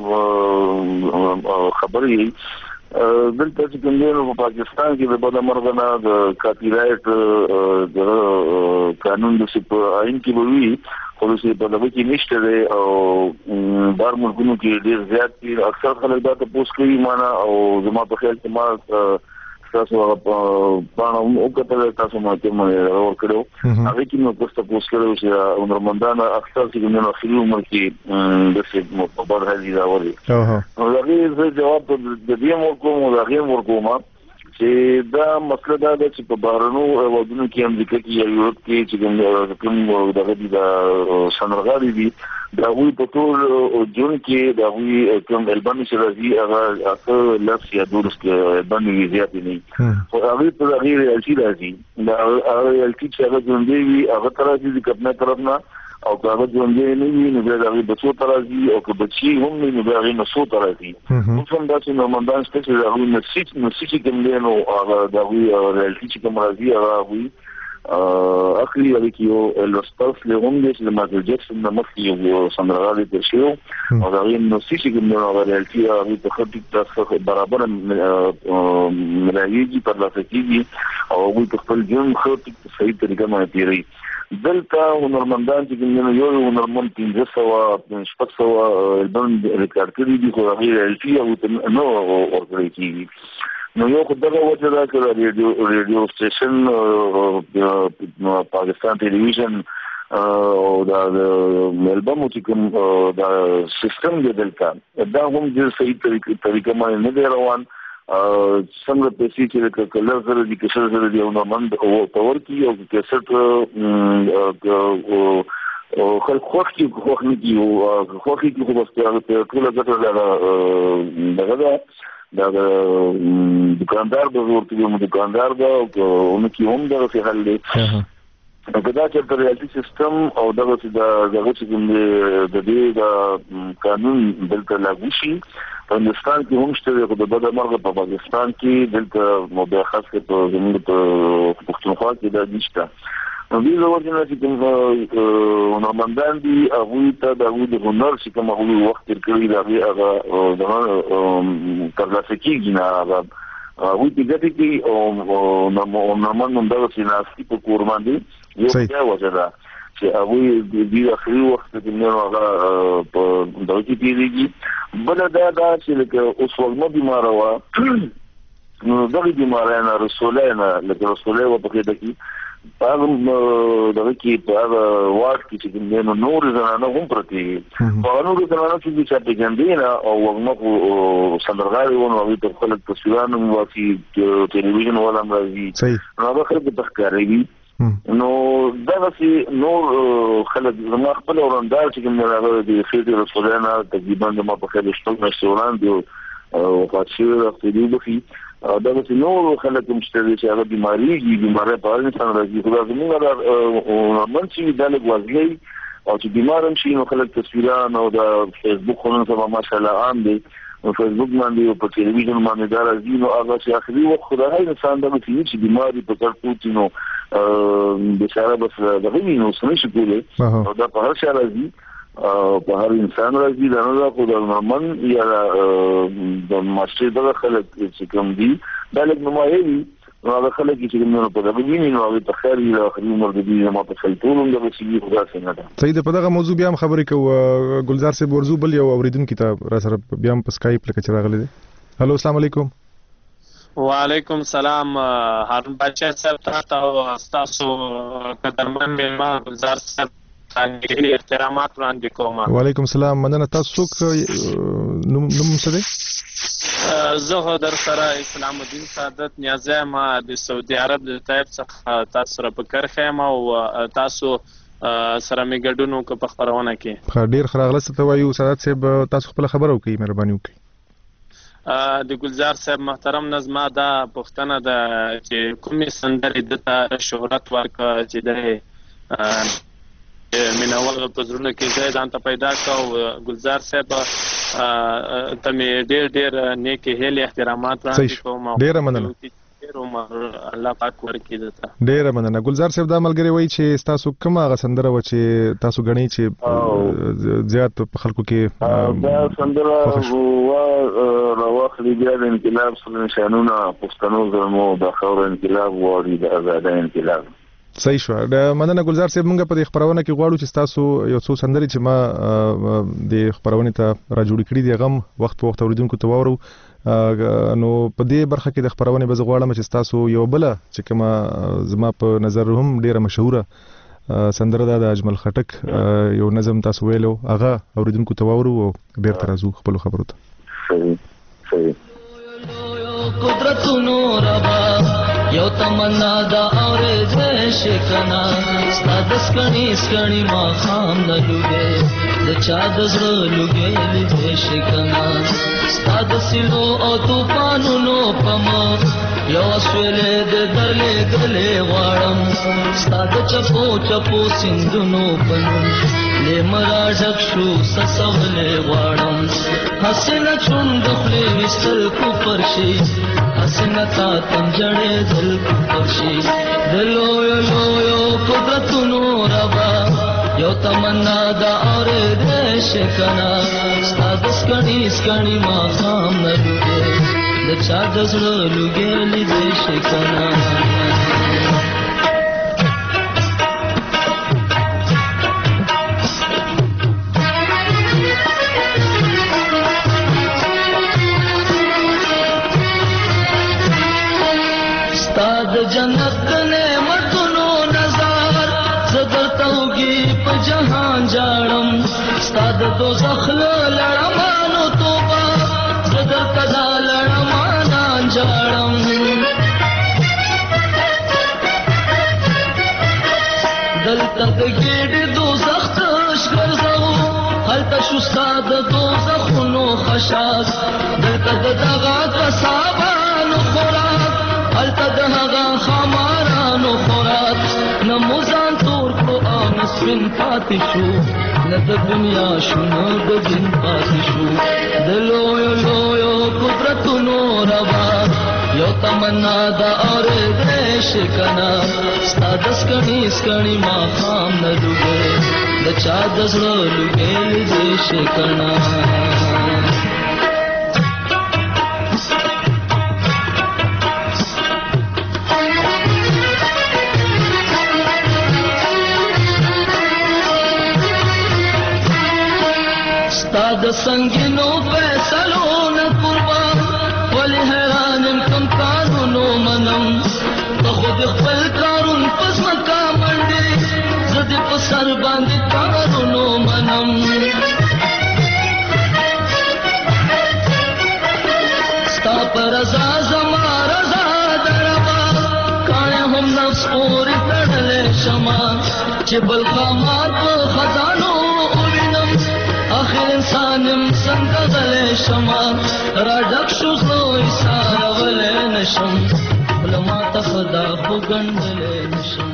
خبرې یئ. دلته چې کوم دی نو په پاکستان کې د بده مرغه نه د کاپي رایټ د قانون داسې په آئین کې به وي، خو داسې په دغه کې نشته دی او بهر ملکونو کې ډېر زیات دي. اکثر خلک دا تپوس کوي ما نه او زما په خیال کې ما ستاسو هغه پاڼه هم وکتله، تاسو ما کې مې ورکړی و، هغې کې مې پوس تپوس کړی و چې هنرمندان اکثر چې کوم دی نو اخري عمر کې داسې په بد حالي راولي. نو د هغې زه جواب د دې هم ورکوم او د هغې هم ورکوم چې دا مسله دا ده چې په بهرنو هېوادونو کې امریکا کې یا یورپ کې چې کوم دغه دي د سندرغاړي دي د هغوی په ټول جون کې د هغوی کوم البم چې راځي هغه اته لس یا دولس البم وي، زیاتې نه وي، خو هغوی په هغې ریالټي راځي. د هغه ریالټي چې هغه ژوندی وي هغه ته راځي د کپنه طرف نه او هغه ژوندې نه وي نو بیا د هغې بچو ته راځي او که بچي هم وي نو بیا هغې نسو ته راځي اوس هم داسې نورمندان شته چې د هغوی نسي نسي چې کوم دی نو هغه د هغوی ریالټي چې کوم راځي هغه هغوی اخلي هغې کې یو الوس پرسلي هم دی چې د مایکل جکسن نه مخکې یو سندرغاړی تېر شوی و او د هغې نسي چې کوم دی نو هغه ریالټي هغوی ته ښه ټیک ټاک برابره ملاویږي ترلاسه کېږي او هغوی په خپل ژوند ښه ټیک صحیح طریقه باندې تېروي. دلته هنرمندان چې کوم دی یو هنرمند پنځه سوه شپږ سوه البم ریکارډ کړي دي خو هغې ریالټي هغوی ته نه ورکړی کېږي. نو یو خو دغه وجه ده که ریډیو ریډیو سټیشن پاکستان ټلویزیون او دا البم چې کوم دا سیستم دی دلته دا هم ډېر صحیح طریقه باندې نه دی روان. څنګه پیسې چې لکه کلر سره دي کسر سره دي او نمند او پاور کی او کسر خلک خوښ کی خوښ نه کی او خوښ کی خو بس ټول ګټه دغه ده دا دکاندار به ورته یو دکاندار به او نو کی هم دغه څه حل دی که دا چې د ریالټي سیستم او دغه چې دغه چې د دې د قانون دلته لاګو شي په هندوستان کې هم شته خو د بده مرغه په پاکستان کې دلته بیا خاص کر په زموږ په پښتونخوا کې دا نشته. نو دې د وجې نه چې کوم هنرمندان دي هغوی ته د هغوی د هنر چې کوم هغوی وخت تېر کړی د هغې هغه ترلاسه کېږي نه هغه هغوی پې ګټې کوي او هنرمند همدغسې ناستي په کور باندې یو بیا وجه ده چې هغوی د اخري وخت کې نو هغه په دغه کې تېرېږي. بله دا ده چې لکه اوس وږمه بیماره وه نو دغې بیماریانه رسولیانه لکه رسولی وه په خېټه کې په هغه دغه کې په هغه واټ کې چې کوم دی نو نورې زنانه هم پرتې وي په هغه نورې زنانه چې دي چا پېژندې نه او وږمه خو سندرغاړې وو نو هغوی ته خلک تصویران هم واسي ټلویزیون والا هم راځي نو هغه خلکو ته ښکارېږي. نو دغسې نور خلک زما خپل ورندار چې کوم دی هغه د خېټې رسولیانه تقریبا زما په خیال شپږ میاشتې وړاندې وفات شوی راختلي وبخي دغسې نور خلک هم شته دي چې هغه بیمارېږي بیماری په هر انسان راځي خو دا زموږ هنرمند چې وي دا لږ وزلی او چې بیمار هم شي نو خلک تصویران او د فیسبوک خو نن سبا ماشاءالله عام دی نو فیسبوک باندې او په ټلویزیون باندې دا راځي نو هغه چې آخري وخت خو د هر انسان دغسې وي چې بیمار وي په سر پروت وي نو بېچاره بس دغه وي نو څه نه شي کولی او دا په هر چا راځي په هر انسان راځي دا نه ده خو د هنرمند یا د معاشرې دغه خلک چې کوم دي دا لږ نمایه وي نو هغه خلک چې کوم نو په دغه ویني نو هغې ته خیر وي د آخري عمر د دوی زما په خیال ټول هم دغسې وي خو داسې نه ده. صحیح ده. په دغه موضوع بیا هم خبرې کوو ګلزار صاحب ورځو بل یو اورېدونکي ته را سره بیا هم په سکایپ لکه چې راغلی دی. هلو السلام علیکم. وعلیکم سلام هارون باچا صاحب تاسو او تاسو قدرمن مېلمه ګلزار صاحب احترامات وړاندې کوم. وعلیکم السلام. مننه. تاسو څوک نوم څه دی؟ زه در سره اسلام الدین سعادت نیازی یم د سعودي عرب د طیب څخه تاسو سره په کرښه یم او تاسو سره مې ګډون وکړ په خپرونه کې. ډېر ښه راغلاست ته وایو. سعادت صاحب تاسو خپله خبره وکړئ مهرباني وکړئ. د ګلزار صاحب محترم نه زما دا پوښتنه ده چې کومې سندرې ده ته شهرت ورکړه چې دی مینوال په زړونو کې ځای ځان ته پیدا کړه او ګلزار صاحب ته مې ډېر ډېر نیکې هیلې احترامات وړاندې کوم. ډېره مننه. ډېر عمر الله پاک ورکړي درته. ډېره مننه. ګلزار صاحب دا ملګری وایي چې ستاسو کومه هغه سندره وه چې تاسو ګڼئ چې زیات په خلکو کې دا سندره وه راواخلي بیا د انقلاب سره نشانونه پښتنو زلمو د خاوره انقلاب غواړي د ازادۍ انقلاب. صحیح شو. مننه ګلزار صاحب. موږ په دې خپرونه کې غواړو چې ستاسو یو څو سندرې چې ما د خپرونې ته را جوړې کړي دي هغه هم وخت په وخت اورېدونکو ته واورو. نو په دې برخه کې د خپرونې به زه غواړم چې ستاسو یو بله چې کومه زما په نظر هم ډېره مشهوره سندره ده د اجمل خټک یو نظم تاسو ویلو هغه اورېدونکو ته واورو او بېرته راځو خپلو خبرو ته. صحیح صحیح. قدرتونو ربا یو تمنا دا اورې شکنا ستاد سکڼي سکڼي ما خام نه لوګي د چا د زړه لوګي دې شکنا ستاد سلو او طوفانونو پم یو سویلې د درلې ګلې غواړم ستا د چپو چپو سیندونو پنوم لیمرا ډک شو سسولې غواړم حسنه چوند خپلې وستل کو پرشي حسنه تا تنجړې دل کو پرشي دلو یو یو قدرتونو ربا یو تمنا دا اور دې شکنا ستا د سکړی سکړی ما خام نه لګې د چا د زړه لګې دې شکنا جنت نعمتونو نظر زدر توگی پا جہان جاڑم ستاد دوزخ لڑمانو توبا زدر کدا لڑمانان جاڑم دل تک گیڑ دوزخ تشکر زو حل تشستاد دوزخونو خشاک دل تک دغا کسابانو خوراک التا دهغا خمارانو خوراک نموزان تور کو آنس بن پاتی شو ند دنیا شو ند دن پاتی شو دلویو لویو قدرتونو ربا یو تمنا دا اور دیش کنا ستا دسکنی سکنی ما خام ندوگے دچا دزلو لگے دیش کنا د سنگینو فیصلو نه قربان ولی حیرانم کم کارونو منم ته خود خپل کارون پس مکا منډې زه دې په سر باندې کارونو منم ستا په رضا زما رضا دربا کاڼی هم نفس پورې تړلی شمه چې بل خامات په خزانو آخر انسانم څنګه غلی شمه را ډک شو زه ایسارولی نشم بله ماته خدا خو ګڼلی نشم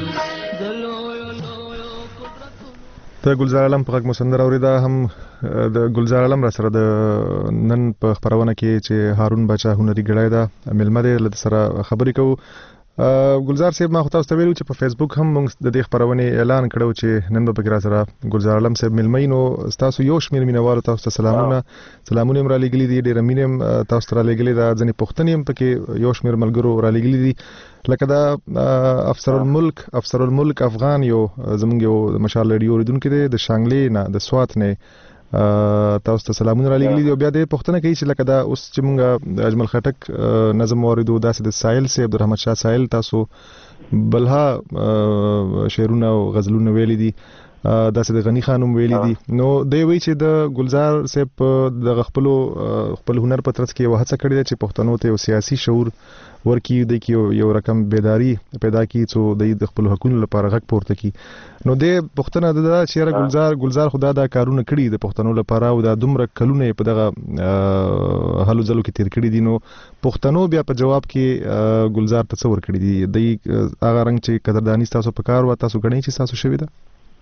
د ګلزار عالم په غږ مو سندره اورېده هم د ګلزار عالم را سره د نن په خپرونه کې چې هارون باچا هنري ګړی ده میلمه دی له سره خبرې کوو ګلزار صاحب ما خو تاسو ته ویلو چې په فیسبوک هم موږ د دې خپرونې اعلان کړو چې نن به پکې را سره ګلزار عالم صاحب میلمه نو تاسو یو شمېر مینوالو تاسو ته سلامونه سلامونه هم را لېږلي دي ډېره مینه هم تاسو ته را لېږلې ده ځینې پوښتنې هم پکې یو شمېر ملګرو را لېږلي دي لکه دا افسر الملک افسر الملک افغان یو زموږ یو مشال ریډیو اوریدونکی دی د شانګلې نه د سوات نه تاسو ته سلامونه را لېږلي دي او بیا د پوښتنه کوي چې لکه دا اوس چې موږ اجمل خټک نظم واوریدو داسې د ساحل صاحب د رحمت شاه ساحل تاسو بلها شعرونه او غزلونه ویلي دي داسې د غنی خانم ویلي دي نو دی وایي چې د ګلزار صاحب د خپل خپل هنر په ترڅ کې یو هڅه کړې ده چې پښتنو ته یو سیاسي شعور ورکی د کې یو رقم بیداری پیدا کی څو د خپل حقوقو لپاره غږ پورته کی نو د پښتنه د چیرې ګلزار ګلزار خدا دا کارونه کړی د پښتنو لپاره او د دومره کلونه په دغه هلو ځلو کې تیر کړی دي نو پښتنو بیا په جواب کې ګلزار تصور کړی دي د هغه رنګ چې قدردانی تاسو په کار و تاسو غنی چې تاسو شوی ده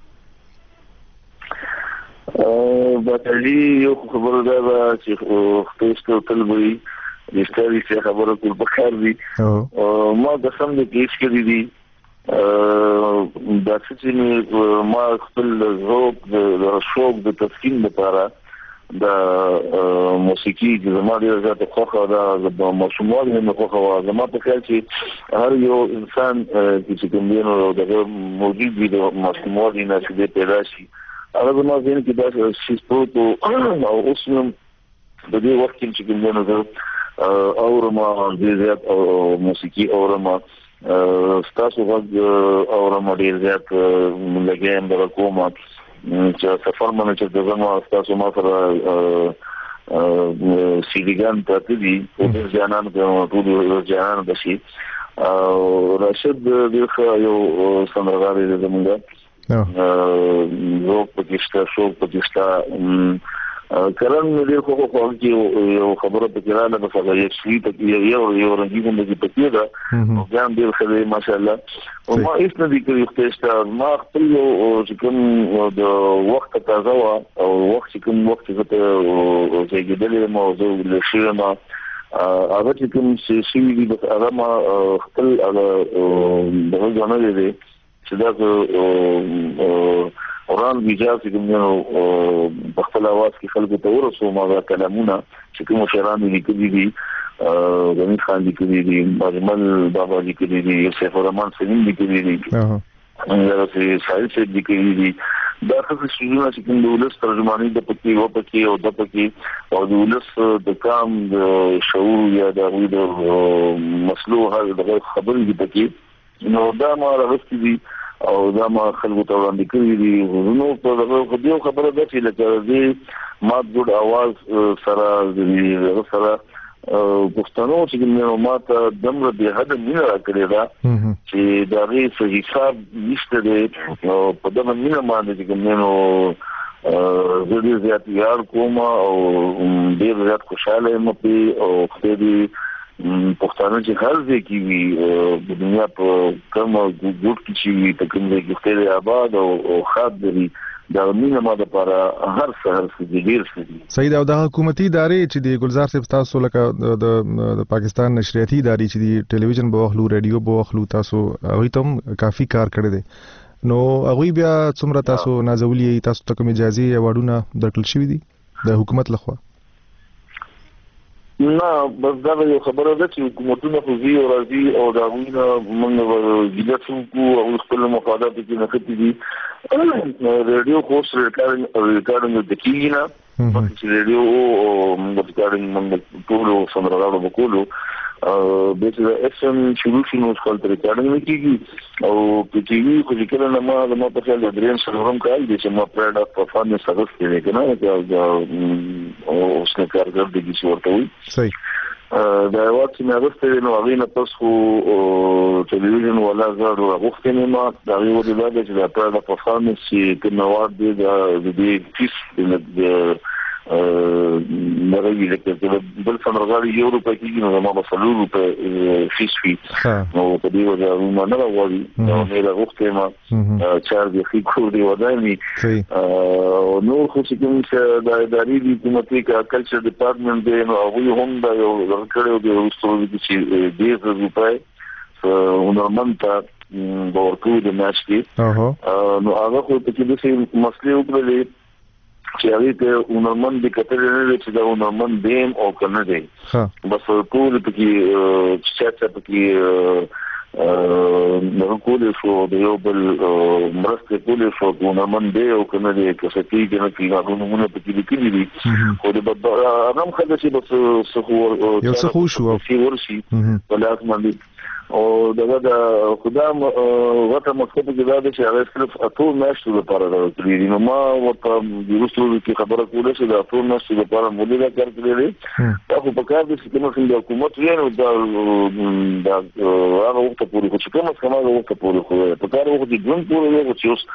بټلی یو خبره ده چې خپل طلبي دستوري څخه خبره کول پکار دي ما د سم د کیس کې دي د څه ما خپل ذوق د شوق د تسکین لپاره د موسیقي د زما د زړه خوخه دا د مشمول نه خوخه زما په خیال چې هر یو انسان چې کوم دی نو د موجود دی د مشمول نه چې پیدا شي هغه زما ځین کې دا شي سپورت او اوسم د دې وخت کې چې کوم دی نو اورما ډیر زیات موسیقي اورما ستاسو غږ اورما ډیر زیات لګیم د کومه چې سفر باندې چې دغه نو تاسو ما سره سیډیګان پاتې دي او د ځانان د ټول ځانان بشي او راشد دغه یو سندرغاړي د موږ نو پکښتا شو پکښتا کرن دې خو خو کې یو خبره پکې رااله بس هغه یو شی پکې یو یو رنګي باندې پکې دا او ځان دې خلې ماشاءالله او ما هیڅ نه دي کوي خو ما خپل چې کوم د وخت تازه او وخت کوم وخت ته زیږیدلې موضوع لشي ما هغه چې کوم شي دي بس هغه ما خپل هغه دغه ځانګړي دي چې دا اوران ویجا چې کوم په خپل आवाज کې خلکو ته ورسو ما کلامونه چې کوم شعران لیکلي دي غنی خان لیکلي دي باجمل بابا لیکلي دي یوسف الرحمن سلیم لیکلي دي هغه چې سایل چې لیکلي دي دا څه شیونه چې کوم د ولس ترجمانی د پکی او پکی او د پکی او د ولس د کام د شعور یا د مسلو هغه د خبرې د پکی نو دا ما راغستې دي او دا ما خلکو ته وړاندې کړی دي نو په دغه دیو خبره ده چې لکه دې ما د اواز سره د سره پښتنو چې موږ ماته دمر به حد نه راکړی دا چې دا ری په حساب نشته دی او په دغه مینه باندې چې موږ زه دې زیات یار کوم او ډېر زیات خوشاله یم په او خېدي پښتانه چې هر ځای کې وي د دنیا په کوم ګوټ کې چې وي په کوم ځای کې خپل آباد او خاص دي دا مینه ما د لپاره هر څه څه ډیر څه صحیح دا د حکومتي ادارې چې د ګلزار صاحب تاسو لکه د پاکستان نشریاتي ادارې چې د ټلویزیون په وخلو رادیو په وخلو تاسو هغه ته کافي کار کړی دی نو هغه بیا څومره تاسو نازولي تاسو ته کوم اجازه یا وړونه درکل شوی دي د حکومت لخوا نه بس دا یو خبره ده چې حکومتونه خو زی او راضي او دا غوینه موږ ګیلتو کو او خپل مفادات کې نه کتي دي رادیو خو سره ریکارډینګ ریکارډینګ د کینا چې رادیو او موږ ریکارډینګ موږ ټول سمراغلو وکولو به چې اس ام شروع شنو خپل ریکارډینګ کیږي او په ټي وي خو لیکل نه ما د ما په خیال د دریم سره هم کال دي چې ما پرډ اف پرفارمنس هغه کې کنه دا او څنګه کارګر دي چې ورته وي صحیح دا وخت چې موږ ستې نو هغه نه تاسو ټلویزیون ولا زړه غوښتنه ما دا یو د وړاندې چې دا پرډ اف پرفارمنس چې کنوار دي د دې فیس د نړۍ لکه بل څنګه یو روپۍ کې نو ما په سلو روپۍ فیس وی نو په دې وجه ما نه راوړی نو نه راغوښته ما چار دې خې کور دی وداني او نو خو چې کوم څه د ادارې د حکومتي کلچر ډپارټمنټ دی نو هغه هم دا یو ورکړیو د وسترو چې دې روپۍ نورمالته ورکو د میاش کې نو هغه خو په کې د مسلې وکړلې چې هغه ته نورمال د کتل نه چې دا نورمال دیم او کنه دی بس ټول پکې چې پکې نو کول شو د یو بل مرسته کول شو نورمال دی او کنه دی چې څه کې نه کې هغه نمونه پکې لیکلي دي خو د هغه خلک چې بس څه یو څه خو شو چې ورشي بلاک باندې او دغه د خدام وته مخکې کې دا چې هغه صرف اټول میاشتو لپاره راځي نو ما ورته د روسو کې خبره کوله چې د اټول میاشتو لپاره مولده کار کړی دا خو په کار دي چې کوم څنګه حکومت ویني دا دا هغه وخت پورې خو چې کوم څه هغه وخت پورې خو په کار وخت د ژوند پورې یو چې اوس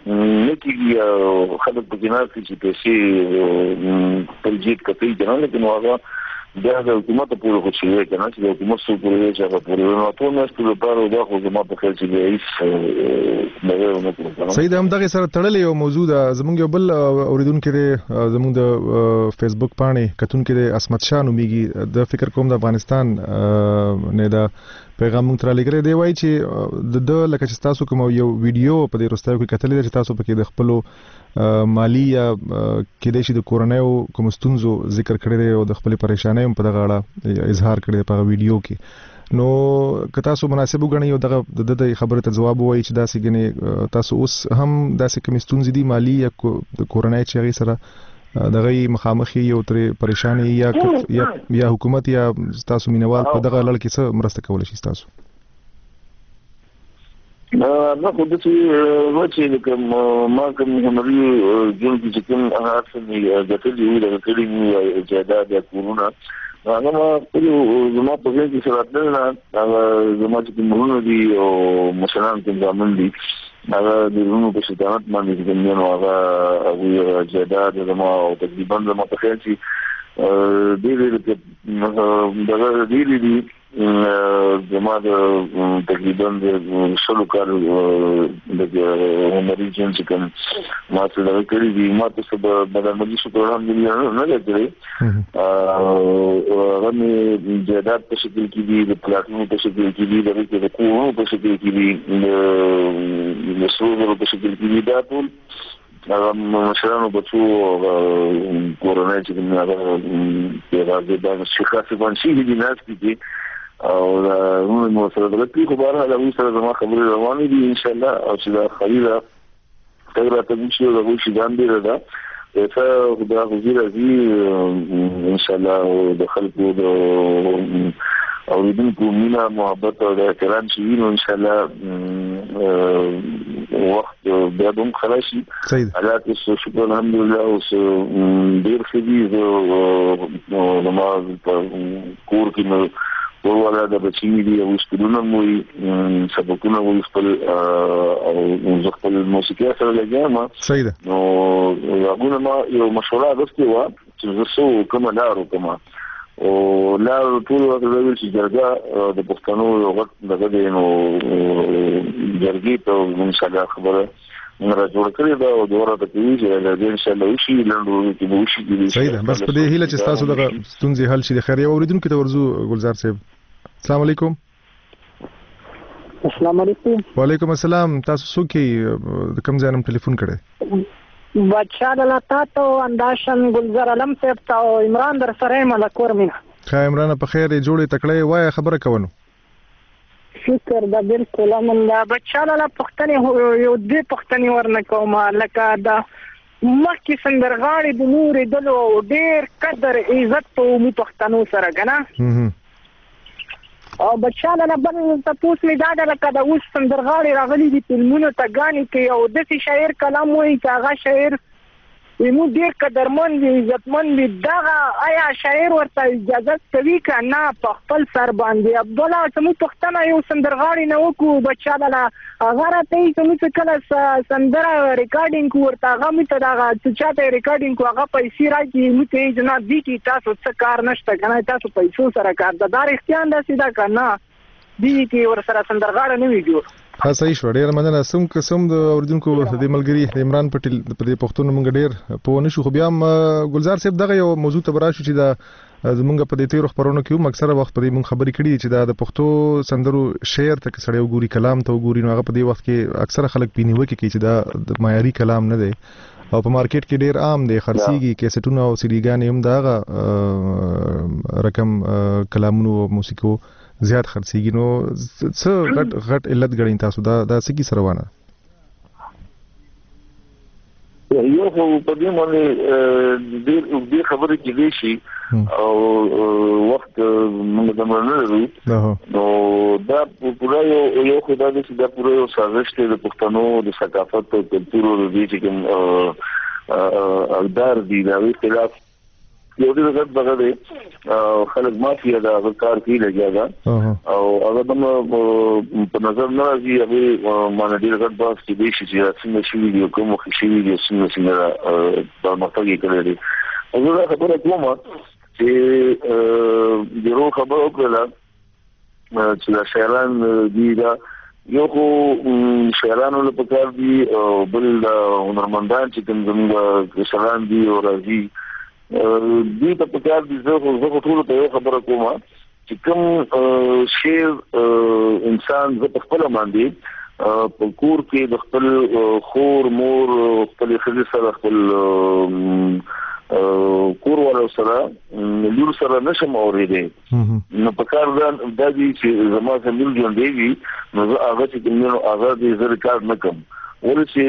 نکي خلک په جنات کې پیسې تلجیت کوي جنانه کې نو هغه دا د حکومت پورې خو شي کنه چې د حکومت سره پورې چې هغه پورې نو ټول نشته لپاره دا خو زما په خیال چې هیڅ نه نه کوي سید هم دغه سره تړلې یو موضوع ده زمونږ یو بل اوریدونکو کې زمونږ د فیسبوک باندې کتونکو د اسمت شاه نوميږي د فکر کوم د افغانستان نه دا پیغام مونږ تر لګره دی وای چې د لکه چې تاسو کوم یو ویډیو په دې رستاو کې کتلې چې تاسو پکې د خپل مالی یا کېدې شي د کورونایو کوم ستونزو ذکر کړی دی او د خپل پریشانۍ په دغه اړه اظهار کړی په ویډیو کې نو که تاسو مناسب وګڼئ او دغه د خبره ته جواب وایي چې داسې ګنې تاسو اوس هم داسې کوم ستونزې دي مالی یا د کورونای چې هغه سره دغه مخامخي یو تر پریشانې یا یا یا حکومت یا تاسو مینوال په دغه لړ کې څه مرسته کول شي تاسو نه خو د څه وچې کوم ما کوم هنري جون چې کوم هغه څه د ټولې ویل د ټولې جاداد یا کورونا هغه ما په زما په ځای کې سره نه هغه زما چې کومونه دي او مثلا کوم ځامن دي هغه د ورونو په شتانت باندې چې نو هغه هغه جداد زما او تقریبا زما په خیال چې دې دې دغه دې دې زما د تقریبا د شلو کال د عمرې جن چې کوم ما څه دا کړی دي ما ته څه بدل مجلس پروګرام دی نه لګړي هغه مې جداد په شکل کې دي د پلاټونو په شکل کې دي د کوو په شکل کې دي د سرور په شکل کې دي دا ټول هغه مشرانو بچو کورونه چې موږ هغه د د شخصي باندې دي نه دي او نو سره د دې په اړه دا وی سره زما خبرې روانې دي ان شاء الله او چې دا خریدا تګرا ته چې دا وی شي باندې راځه ته خدای حضور دې ان شاء الله د خلکو د او دې کو مینا محبت او احترام شي نو ان شاء الله وخت بیا هم خلاصي حالات شکر الحمدلله او ډیر ښه دي نو نماز کور کې نو ورواله د بچی دی او سکولونه موي سبقونه وي خپل او خپل موسیقي سره لګیا ما صحیح ده نو هغه ما یو مشوره غوښتي و چې زه کوم لارو کوم او لار ټول وخت د جرګه د پښتنو یو غټ دغه دی نو جرګې ته ان شاء الله خبره نور جوړ کړی دا او دوره ته کوي چې ان شاء الله وشي لاندو کې به وشي صحیح ده بس په دې هیله چې تاسو دغه ستونزې حل شي د خیر یو اوریدونکو ته ورزو ګلزار صاحب السلام علیکم السلام علیکم وعلیکم السلام تاسو څوک د کوم ځای نم ټلیفون کړی بچا د لاتا ته انداشن ګلزار علم صاحب ته عمران در سره ملکور مینا خا عمران په خیر جوړې تکړه وای خبره کوونو شکر دا بالکل من بچا له پښتني یو دې پښتني ورنه کومه لکه دا مخکې سندرغاړي د نور دلو ډېر قدر عزت په مو پښتنو سره کنه او بچا له بل تاسو می دا لکه دا اوس سندرغاړي راغلي دي فلمونو ته غاني کې او د شاعر کلام وایي چې هغه شاعر مو ډیر قدرمن دي عزتمن دي دا آیا شاعر ورته اجازه کوي کنه په خپل سر باندې عبد الله سمو پښتنه یو سندرغاړي نه وکړو بچا له هغه راته سمو څه کله سندره ریکارډینګ ورته هغه مت دا چې چاته ریکارډینګ هغه پیسې راځي مو ته جنا دي کی تاسو څه کار نشته کنه تاسو پیسو سره کار دا دار اختیار ده سیده کنه دي کی ور سره سندرغاړي نه ویډیو ها صحیح شو ډیر مننه سم قسم د اوردونکو د ملګری عمران پټیل په دې پښتون مونږ ډیر په ونه شو خو بیا ګلزار صاحب دغه یو موضوع ته براشو چې دا زمونږ په دې تیر خبرونو کې اکثره وخت په دې مونږ خبرې کړې چې دا د پښتو سندرو شعر ته سړیو ګوري کلام ته ګوري نو هغه په دې وخت کې اکثره خلک پینیوي کې چې دا د معیاري کلام نه دی او په مارکیټ کې ډیر عام دی خرڅيږي کیسټونه او سیډیګان هم داغه رقم کلامونو او موسیقو زیات خرڅيږي نو څه غټ غټ علت غړین تاسو دا د سکی سروانه یو خو په دې باندې ډېر ډېر خبرې کېږي شي او وخت موږ د منلو نو دا پوره یو یو خدای دې چې دا پوره یو سازش دی د پښتنو د ثقافت او کلتور او د دې چې کوم اقدار دي دا وی خلاف یو دې وخت بغیر خلک مافیا دا کار کوي لګیا دا او هغه د په نظر نه راځي هغه باندې ډېر غټ باس کې دي چې څنګه شي ویډیو کوم خو شي ویډیو څنګه څنګه دا مطلب یې کړی او زه خبره کوم چې ډیرو خبرو کړل چې شاعران دي دا یو خو شاعرانو له پکار دي او بل هنرمندان چې کوم زموږ شاعران دي او راځي دې په پکار دي زه خو زه ټول ته یو خبره کوم چې کوم شعر انسان زه په خپل باندې په کور کې د خپل خور مور خپل خځې سره خپل کور ولا سره لور سره نشم اورېدې نو په کار دا د دې چې زما زميل جون دی نو هغه چې کومو هغه دې زر کار نه کوم ورسې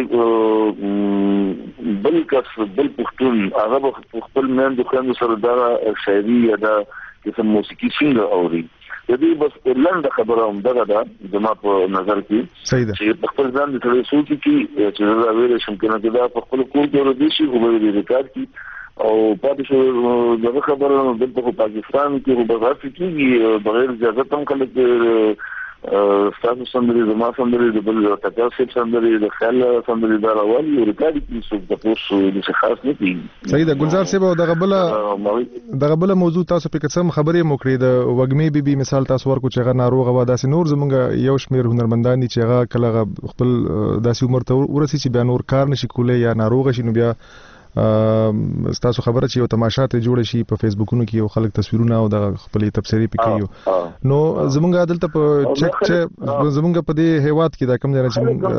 بل کس بل پښتون هغه خپل مېن د خوند سره دا شاعري یا دا کوم موسیقي څنګه اوري د دې بس لاند خبره هم دغه دا زما په نظر کې چې خپل ځان د ټول سوچي کې چې دا ویل شم کنه دا په خپل کور کې ورته شي خو به دې ریکارډ کی او پاتې شو دغه خبره د پاکستان کې په بغیر کې بغیر اجازه تم کله تاسو سندري زما سندري د بل تاسو سندري د خیال سندري دا راول یو ریکارډ کی څو د پوسټ د خاص نه دي صحیح ده ګلزار صاحب دغه بل دغه بل موضوع تاسو په قسم خبرې موکړې د وګمې بي بي مثال تاسو ورکو چې هغه ناروغه و داسې نور زمونږ یو شمیر هنرمندان دي چې هغه کله خپل داسې عمر ته ورسي چې بیا نور کار نشي کولای یا ناروغه شي نو بیا تاسو خبره چې یو تماشا ته جوړ شي په فیسبوکونو کې یو خلک تصویرونه او د خپلې تبصرې پکې نو زمونږ عدالت په چک چې زمونږ په دې هیواد کې دا کوم ځای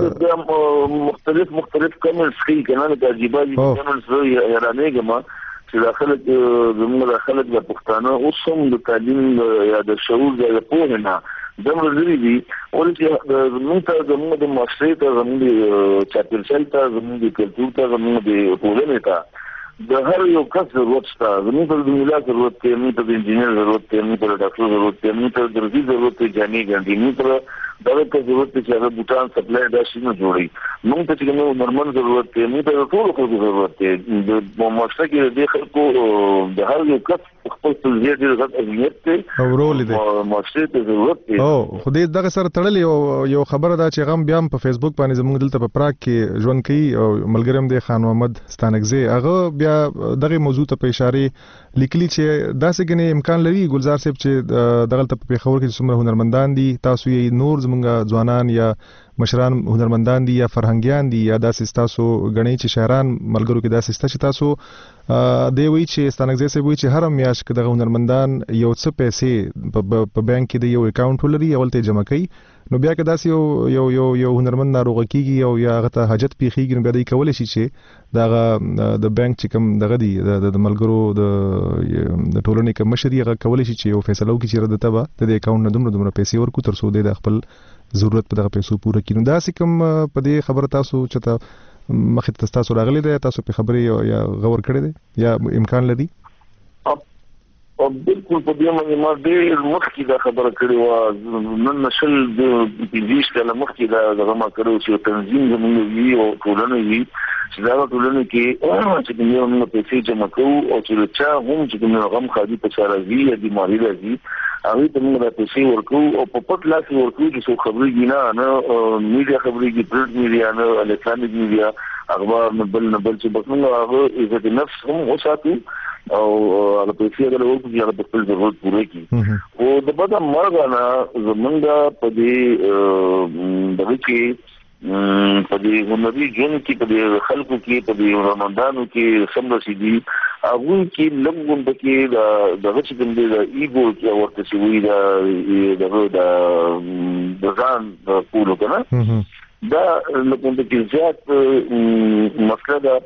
چې مختلف مختلف کمنټس کوي کنه د عجیبه کمنټس یې رانهګما چې داخله زمونږ داخله د پښتانه اوس هم د تعلیم یا د شعور د پوهه نه دغه لري دي ولې زموږ ته زموږ د معاشري ته زموږ د چاپیریال ته زموږ د کلتور ته زموږ د ټولنې ته د هر یو کس ضرورت شته زموږ ته د ملا ضرورت دی موږ ته د انجینر ضرورت دی موږ ته د ډاکټر ضرورت دی موږ ته د درزي ضرورت دی جامې ګنډي موږ ته دغه ته ضرورت دی چې هغه بوټان سپلای دا شي نه جوړي موږ ته چې نو نورمال ضرورت دی موږ ته ټول خلکو ضرورت دی د معاشره کې د خلکو د هر یو کس خپل ځای دی د اهمیت دی او رول دی معاشره ته ضرورت دی او خو دې دغه سره تړلې یو خبره ده چې غم بیا په فیسبوک باندې زموږ دلته په پراګ کې ژوند کوي او ملګریم دی خان محمد ستانکزی هغه بیا دغه موضوع ته په اشاره لیکلي چې داسې کنه امکان لري ګلزار صاحب چې دغه ته په پیښور کې څومره هنرمندان دي تاسو یې نور زمونږ ځوانان یا مشران هنرمندان دي یا فرهنګیان دي یا داسې تاسو غني چې شهران ملګرو کې داسې چې تاسو دی وی چې ستانکزی صاحب وی چې هر میاشت کې د هنرمندان یو څه پیسې په بانک کې د یو اکاونټ ولري او ته جمع کوي نو بیا که داسې یو یو یو یو هنرمند ناروغه کیږي او یا هغه ته حاجت پیښیږي نو بیا دوی کولی شي چې دغه د بانک چې کوم دغه دی د ملګرو د د ټولنې کوم مشر هغه کولی شي چې یو فیصله وکړي چې رده به د دې اکاونټ نه دومره دومره پیسې ورکو تر څو د خپل ضرورت په دغه پیسو پوره کړي نو داسې کوم په دې خبره تاسو چې مخې ته تاسو راغلي دی تاسو په خبرې یا غور کړی دی یا امکان لري او بالکل په دې باندې ما ډېر مخکې دا خبره کړې وه نن نشل د پنځه کاله مخکې دا دغه ما کړو چې تنظیم زموږ وي او ټولنه وي چې دا ټولنه کې چې موږ موږ پیسې جمع کوو او چې چا هم چې موږ غم خادي په چاره وي یا بیماری راځي هغه ته موږ پیسې ورکو او په پټ لاس ورکو چې څو خبرې نه نه میډیا خبرې کې پرنټ میډیا نه الکترونیک میډیا اخبار نه بل نه بل چې بس موږ هغه عزت نفس هم وساتو او هغه پیسې هغه ورکو چې هغه په خپل ضرورت پوره کړي او د بده مرګ نه زمونږ په دې دغه کې په دې هنري ژوند کې په دې خلکو کې په دې هنرمندانو کې سم رسیدي هغه کې لږ کې دا دغه چې کوم دی د ایګو چې ورته شوی دا دغه د ځان د پولو کنه دا لکه چې زیات مسله ده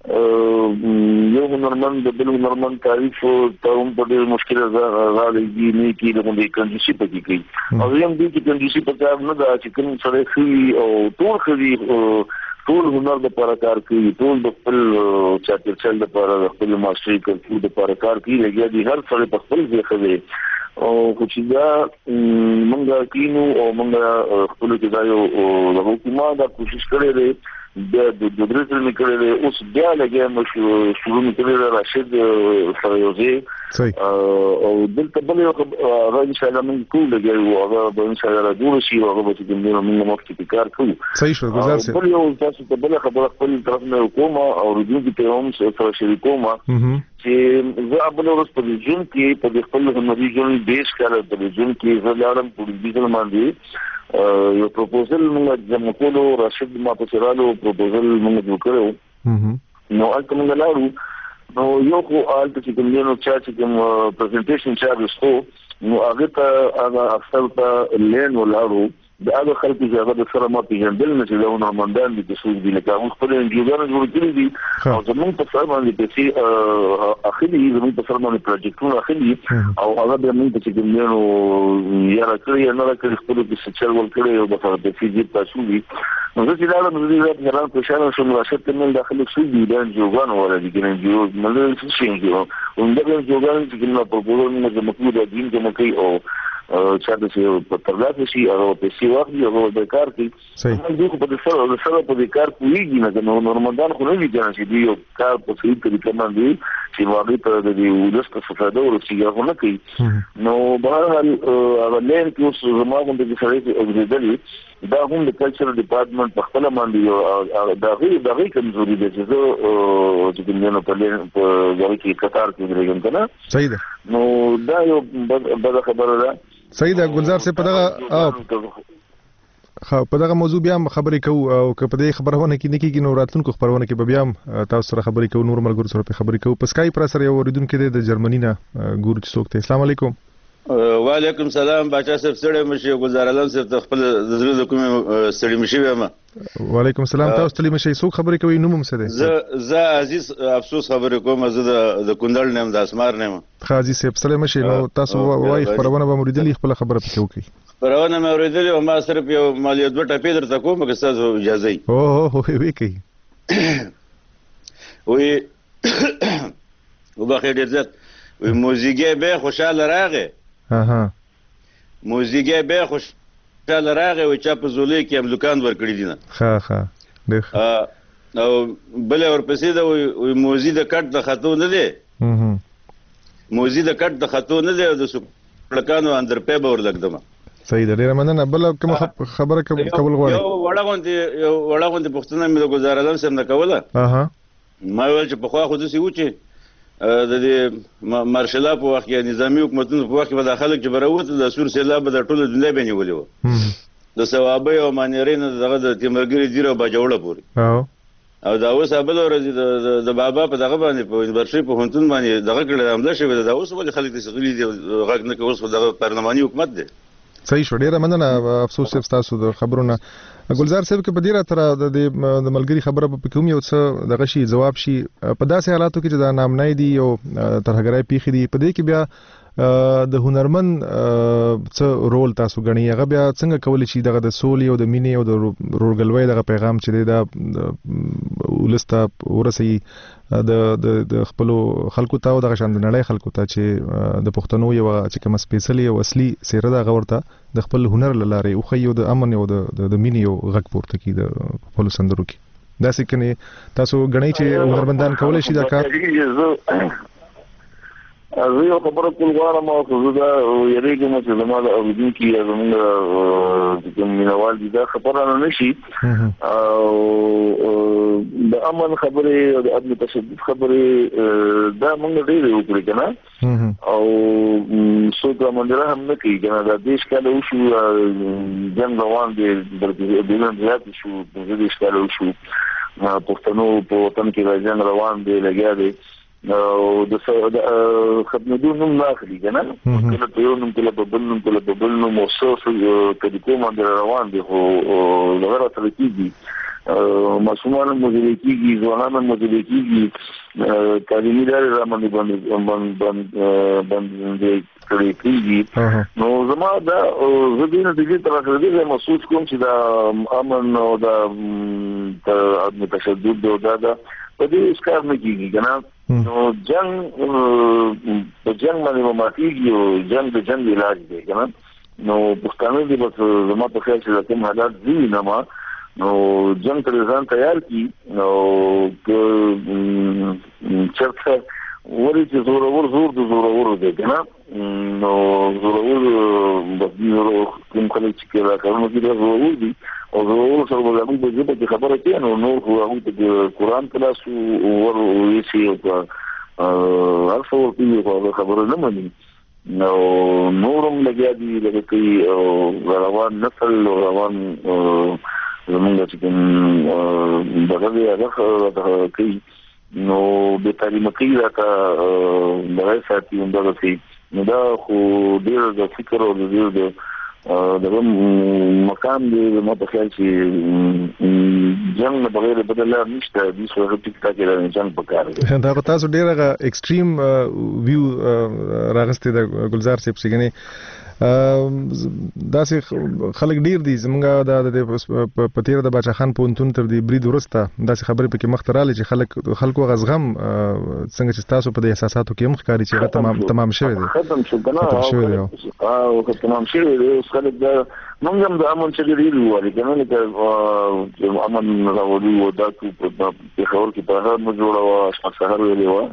یو هنرمند د بل هنرمند تعریف ته هم په ډېر مشکل راغلی نه کې د باندې کنجوسي پکې کوي او یم دې چې کنجوسي په کار نه دا چې کوم سره خي او ټول خري ټول هنر د لپاره کار کوي ټول د خپل چاپیریال لپاره د خپل معاشري کلتور لپاره کار کوي لګیا دي هر سره په خپل ځای کوي او چې دا مونږه کینو او مونږه خپل کې دا یو د حکومت دا کوشش کړې ده د د درځل نکړې اوس بیا لګیا مو شروع نکړې راشد فریوزي او دلته بل یو راځي چې موږ ټول لګیا یو هغه به ان شاء الله راځو شي او هغه به چې موږ مخکې کار کوو صحیح شو ګزار سي بل یو تاسو ته بل خبره خپل طرف نه حکومت او رجوع ته هم سره شریکوما چې زه بل ورځ په جون کې په خپل هنري ژوند دیش کار په جون کې زه لاړم په دې باندې یو پروپوزل موږ جمع کولو راشد ما په سرالو پروپوزل موږ جوړ کړو نو البته موږ لاړو نو یو خو البته چې کوم نو چا چې کوم پریزنټیشن چارج خو نو هغه ته هغه افسر ته لین ولاړو د هغه خلکو چې هغه د سره ما پیژندل نه چې دا هنرمندان دي چې څوک دي لکه هغه خپل انجیوګان جوړ کړي دي او زموږ په سر باندې پیسې اخلي زموږ په سر باندې پروجیکټونه اخلي او هغه د موږ چې کومو یا راکړي نه راکړي خپل د سچل ول کړي او د هغه پیسې دې تاسو دي نو زه چې دا نو دې نه راځم په شان شو راشد ته مل داخله څو دي د انجیوګان ولا دي ګنې انجیو مل څه شي انجیو او دا انجیوګان چې کومه پروپوزل موږ د مکو د دین کې مکي او چا د څه په ترلاسه شي او پیسې واخلي او د کار کوي موږ په دې سره د سره په دې کار کوي نه نو نورمندان خو نه دي چې دی یو کار په څیر طریقه باندې چې واقعي ته د ولس ته فائدہ ورسیږي هغه نه کوي نو بهر حال هغه لین کې اوس زما غونډه کې سړی اوریدلې دا هم د کلچر ډپارټمنټ په خپل باندې دا غي دا غي کمزوري ده چې زه چې دنه په لین په ځای کې قطار کې درېږم کنه صحیح ده نو دا یو بل خبره ده صحیح ده ګلزار سے په دغه خو په دغه موضوع بیا خبرې کوو او که په دې خبرونه کې نه کېږي نو راتلونکو خبرونه کې به بیا تاسو سره خبرې کوو نور ملګرو سره په خبرې کوو په سکایپ را سره یو اوریدونکو دی د جرمني نه ګورو چې څوک دی السلام علیکم وعلیکم سلام باچا صاحب سړی مشه ګلزار علم صاحب ته خپل د زړه د کومه سړی مشه وایم وعلیکم السلام تاسو ته مشه څوک خبرې کوي نوم هم څه دی زه زه عزیز افسوس خبرې کوم زه د کندل نیم د اسمار نیم خاصی صاحب سلام مشه نو تاسو وای خبرونه به موریدلی خپل خبره پکې وکړي خبرونه مې اوریدلې او ما صرف یو مالی دوه ټپې درته کوم که تاسو اجازه یې او هو وی کوي وی وبخیر ډیر زیات وی موزیګي به خوشاله راغې اها موزیګي به خوشاله راغې او چا په زولې کې هم دکان ورکړی دي نه ها ها ډېر او بل ورپسې دا وی موزي د کټ د خطو نه دی موزي د کټ د خطو نه دی د سپړکانو اندر په باور لګدم صحیح ده ډیره مننه بل کوم خبره کول غواړم یو وړاغونتي یو وړاغونتي پښتنه مې د ګزار علم سم نه کوله اها ما ویل چې په خوا خو دسی و چې د دې مارشلا په وخت کې نظامی حکومتونو په وخت کې به داخله کې بروت د سور سیلاب د ټوله دنیا باندې ولې و د ثوابي او مانیرین دغه د تیمرګری دیره باجوړه پوری او او دا اوس ابل ورځ د بابا په دغه باندې په یونیورسيټي په هونتون باندې دغه کړه حمله شوی دا اوس ولې خلک د سغلی دی غږ نه کوي اوس دغه پارلماني حکومت دی صحیح شو ډیره مننه افسوس صاحب تاسو د خبرونه ګلزار صاحب کې په ډیره تر د ملګری خبره په کوم یو څه دغه شی جواب شي په داسې حالاتو کې چې دا نامنای دي او ترهګرای پیخي دي په دې کې بیا د هنرمن څه رول تاسو غنی هغه بیا څنګه کول شي دغه د سولې او د مینې او د رورګلوي دغه پیغام چې دا ولسته ورسي د د خپل خلکو ته او دغه شان د نړۍ خلکو ته چې د پښتنو یو چې کوم سپیشلی او اصلي سیره دا غورته د خپل هنر لاره او خو یو د امن او د د مینې او غږ پورته کی د خپل سندرو کې دا څنګه تاسو غنی چې هنرمندان کولای شي دا کار زه یو خبره کول غواړم او زه دا یریږم چې زما د اوریدونکو یا زموږ د مینوال دي دا خبره نه نشي او د امن خبره او د عدم تشدد خبره دا موږ ډېر وکړو کنه او څو د منډره هم نه کوي کنه دا دیش کله وشو جنگ روان دي د دې زیات شو د دې کله وشو پښتنو په وطن کې راځي روان دي لګیا دي او د خدمتونو نوم ناخلي کنه کله په یو نوم کله په بل نوم کله په بل نوم اوسه کدي کوم اندر روان دي خو لغړه تر کیږي مسلمان مجلې کیږي ځوانان مجلې کیږي تعلیمي لارې رامنې باندې باندې باندې کړې کیږي نو زما دا زدين د دې تر اخره دې محسوس کوم چې دا امن او دا عدم تشدد او دا دا په دې ښکار نه کیږي کنه نو جنگ د جنگ باندې ماتيږي او جنگ د جنگ علاج دی کنه نو پښتانه دې بس زما په خیال چې کوم حالات دي نه ما نو جنگ ته ځان تیار کی نو چرته ورې چې زور ور زور د زور ور دی کنه نو زور ور د دې کوم کله چې کله کارونه دي زور ور دي او زور سره به موږ به دې خبره کوي نو نو هغه د قرآن کلاس ور ویسي او هغه ور کوي خبره نه مانی نو نورم لګیا دي لکه کوي روان نسل روان زمونږ چې کوم دغه هغه کوي نو د تعلیم کې راته دغه ساتي اندازه کوي نو دا خو ډېر د فکر او د د دغه مقام دی ما په خیال چې جنگ نه بغیر بدل نشته د څه وخت ټیک ټاک لري جنگ پکاره دا تاسو ډېر ایکستریم ویو راغسته د ګلزار صاحب څنګه داسې خلک ډیر دي زمونږ د په تیر د باچا خان پونتون تر دې برید وروسته داسې خبرې پکې مخ ته راغلې چې خلک خلکو غزغم څنګه چې تاسو په دې احساساتو کې هم ښکاري چې هغه تمام تمام شوی دی ختم شو کنه ختم شوی دی او تمام شوی دی اوس خلک دا موږ هم د امن چې ډیر وایي کنه چې امن راوړي و دا په خبر کې په هر مجوړه او سحر ویلي و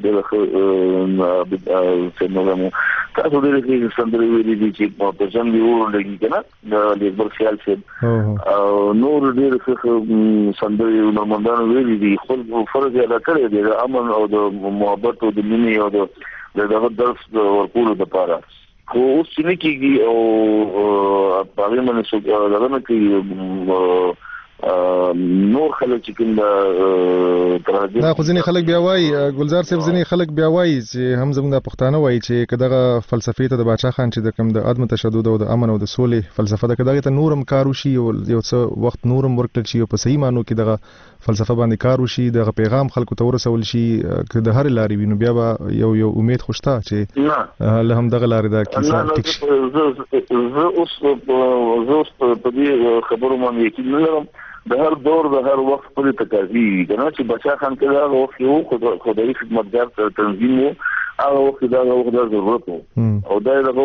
د څنګه تاسو دې کې سندري ویلي دي چې په ځان دی ورلګي کنه د لیبر خیال څخه او نور ډیر څه سندري نو مندان ویلي دي خپل فرض ادا کړی دی د امن او د محبت او د مینې او د دغه درس ورکولو لپاره خو اوس چې نه کېږي او په هغې باندې څوک دغه نه کوي نور خلک چې کوم د دا خو ځینې خلک بیا وایي ګلزار صاحب ځینې خلک بیا وایي چې هم زموږ د پښتانه وایي چې که دغه فلسفې ته د باچا خان چې د کوم د عدم تشدد او د امن او د سولې فلسفه ده که دغې ته نور هم کار وشي او یو څه وخت نور هم ورکړل شي او په صحیح معنو کې دغه فلسفه باندې کار وشي دغه پیغام خلکو ته ورسول شي که د هرې لارې وي نو بیا به یو یو امید خو شته چې له همدغه لارې دا کیسه ټیک شي. زه اوس په دې خبرو باندې یقین نه لرم د هر دور د هر وخت پرې تقاضي کنه چې بچا خان کې دا وخت یو خدای خدمتګار تنظیم وو هغه وخت دا وخت د ضرورت او دا دغه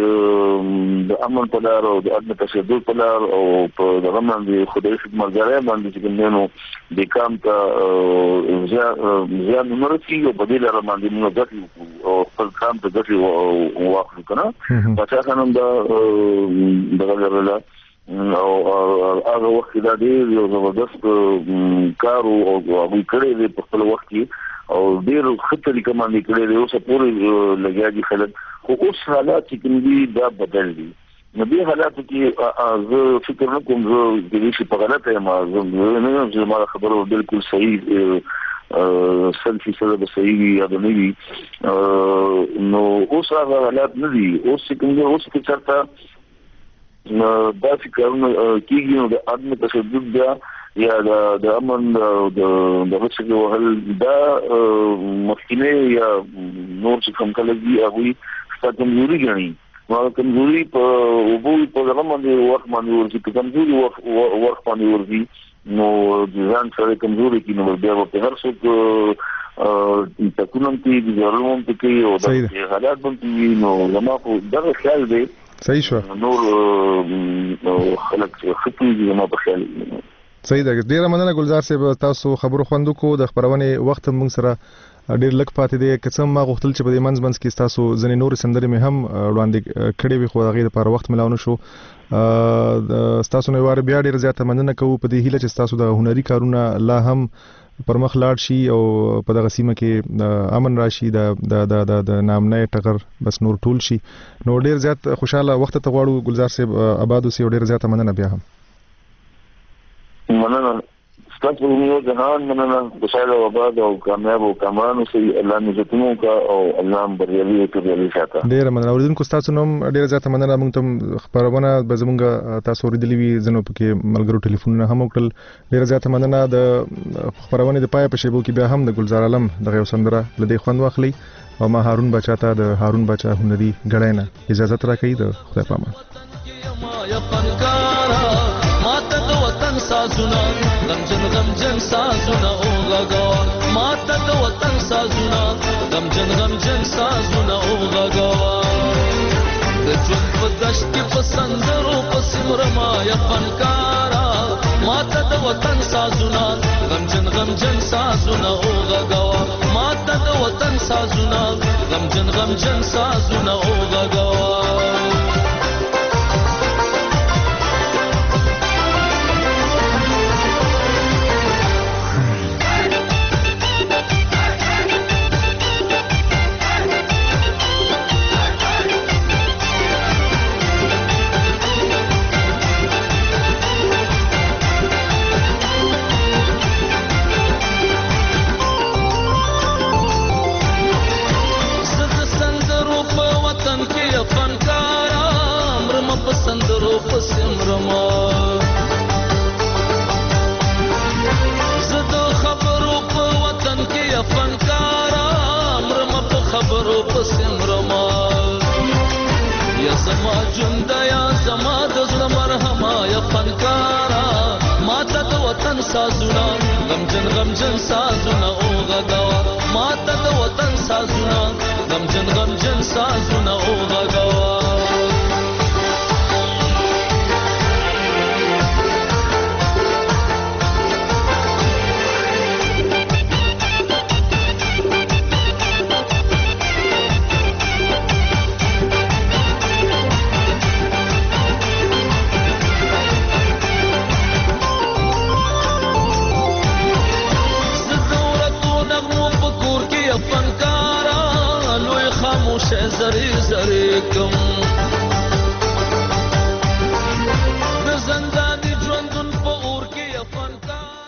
چې د امن په لار او د عدم تشدد په لار او په دغه باندې خدای خدمتګار باندې چې کومو د کام ته ځان نمرتي او په دې لار باندې موږ ځکه او خپل کام ته ځکه واخلو کنه بچا خان دا دغه لرله او هغه وخت دا ډېر یو زبردست کار او هغوی کړی دی په خپل وخت کې او ډېر ښه طریقه باندې کړی دی اوسه پورې لګیا دي خلک خو اوس حالات چې کوم دي دا بدل دي نو دې حالاتو کې زه فکر نه کوم زه کېدای شي په غلطه یم زه نه یم چې زما خبره بالکل صحیح سل فیصده به صحیح وي یا به نه وي نو اوس هغه حالات نه دي اوس چې کوم دی اوس کې چېرته دا فکرونه کېږي نو د عدم تشدد بیا یا د امن د دغه څه وهل دا مخکینه یا نور چې کوم کله دي هغوی ستا کمزوري ګڼي نو کمزوري په اوبو په دغه باندې وخت باندې ورځي که کمزوري وخت باندې ورځي نو ځان سره کمزوري کېږي نو بیا به په هر څوک تکونه هم کوي ګزارونه هم کوي او دغه حالات به هم کوي نو زما خو دغه خیال دی صحیح شو نور خلک خپل دي ما په خیال صحیح ده ډیره مننه ګلزار صاحب تاسو خبرو خوندو کو د خبرونې وخت موږ سره ډیر لږ پاتې دی که څه ما غوښتل چې په دې منځ منځ کې تاسو ځنې نور سندرې مې هم وړاندې کړې وي خو هغې لپاره وخت ملاو نه شو ستاسو نه واره بیا ډیره زیاته مننه کوو په دې هیله چې ستاسو د هنري کارونه لا هم پر مخ لاړ شي او په دغه سیمه کې امن راشي د د د د نامنه ټغر بس نور ټول شي نو ډیر زیات خوشاله وخت ته غواړو ګلزار صاحب آباد اوسئ او ډیر زیاته مننه بیا هم مننه ستاسو یو جهان مننه خوشاله او آباد او کامیاب او کامران اوسئ الله نعمتونو کا او الله بریالي او بریالي ساته ډیر مننه اوریدونکو ستاسو نوم ډیر زیاته مننه موږ ته خبرونه به زموږ تاسو اوریدلي وي ځنو پکې ملګرو ټلیفونونه هم وکړل ډیر زیاته مننه د خبرونه د پای په شیبو کې بیا هم د ګلزار عالم دغه یو سندره لدې خوند واخلي او ما هارون بچا ته د هارون بچا هنري غړای نه اجازه راکړئ د خدای پامان سازونه غمجن غمجن سازونه او غغا ماته د وطن سازونه غمجن غمجن سازونه او غغا د ژوند په دشت کې په سندرو په سمره ما یا فنکارا ماته د وطن سازونه غمجن غمجن سازونه او غغا ماته د وطن سازونه غمجن غمجن سازونه او غغا فنکار سازونه غمجن غمجن سازونه او غږوا ماته د وطن سازونه غمجن غمجن سازونه او غږوا فنکارا لوی خاموش زری زری کم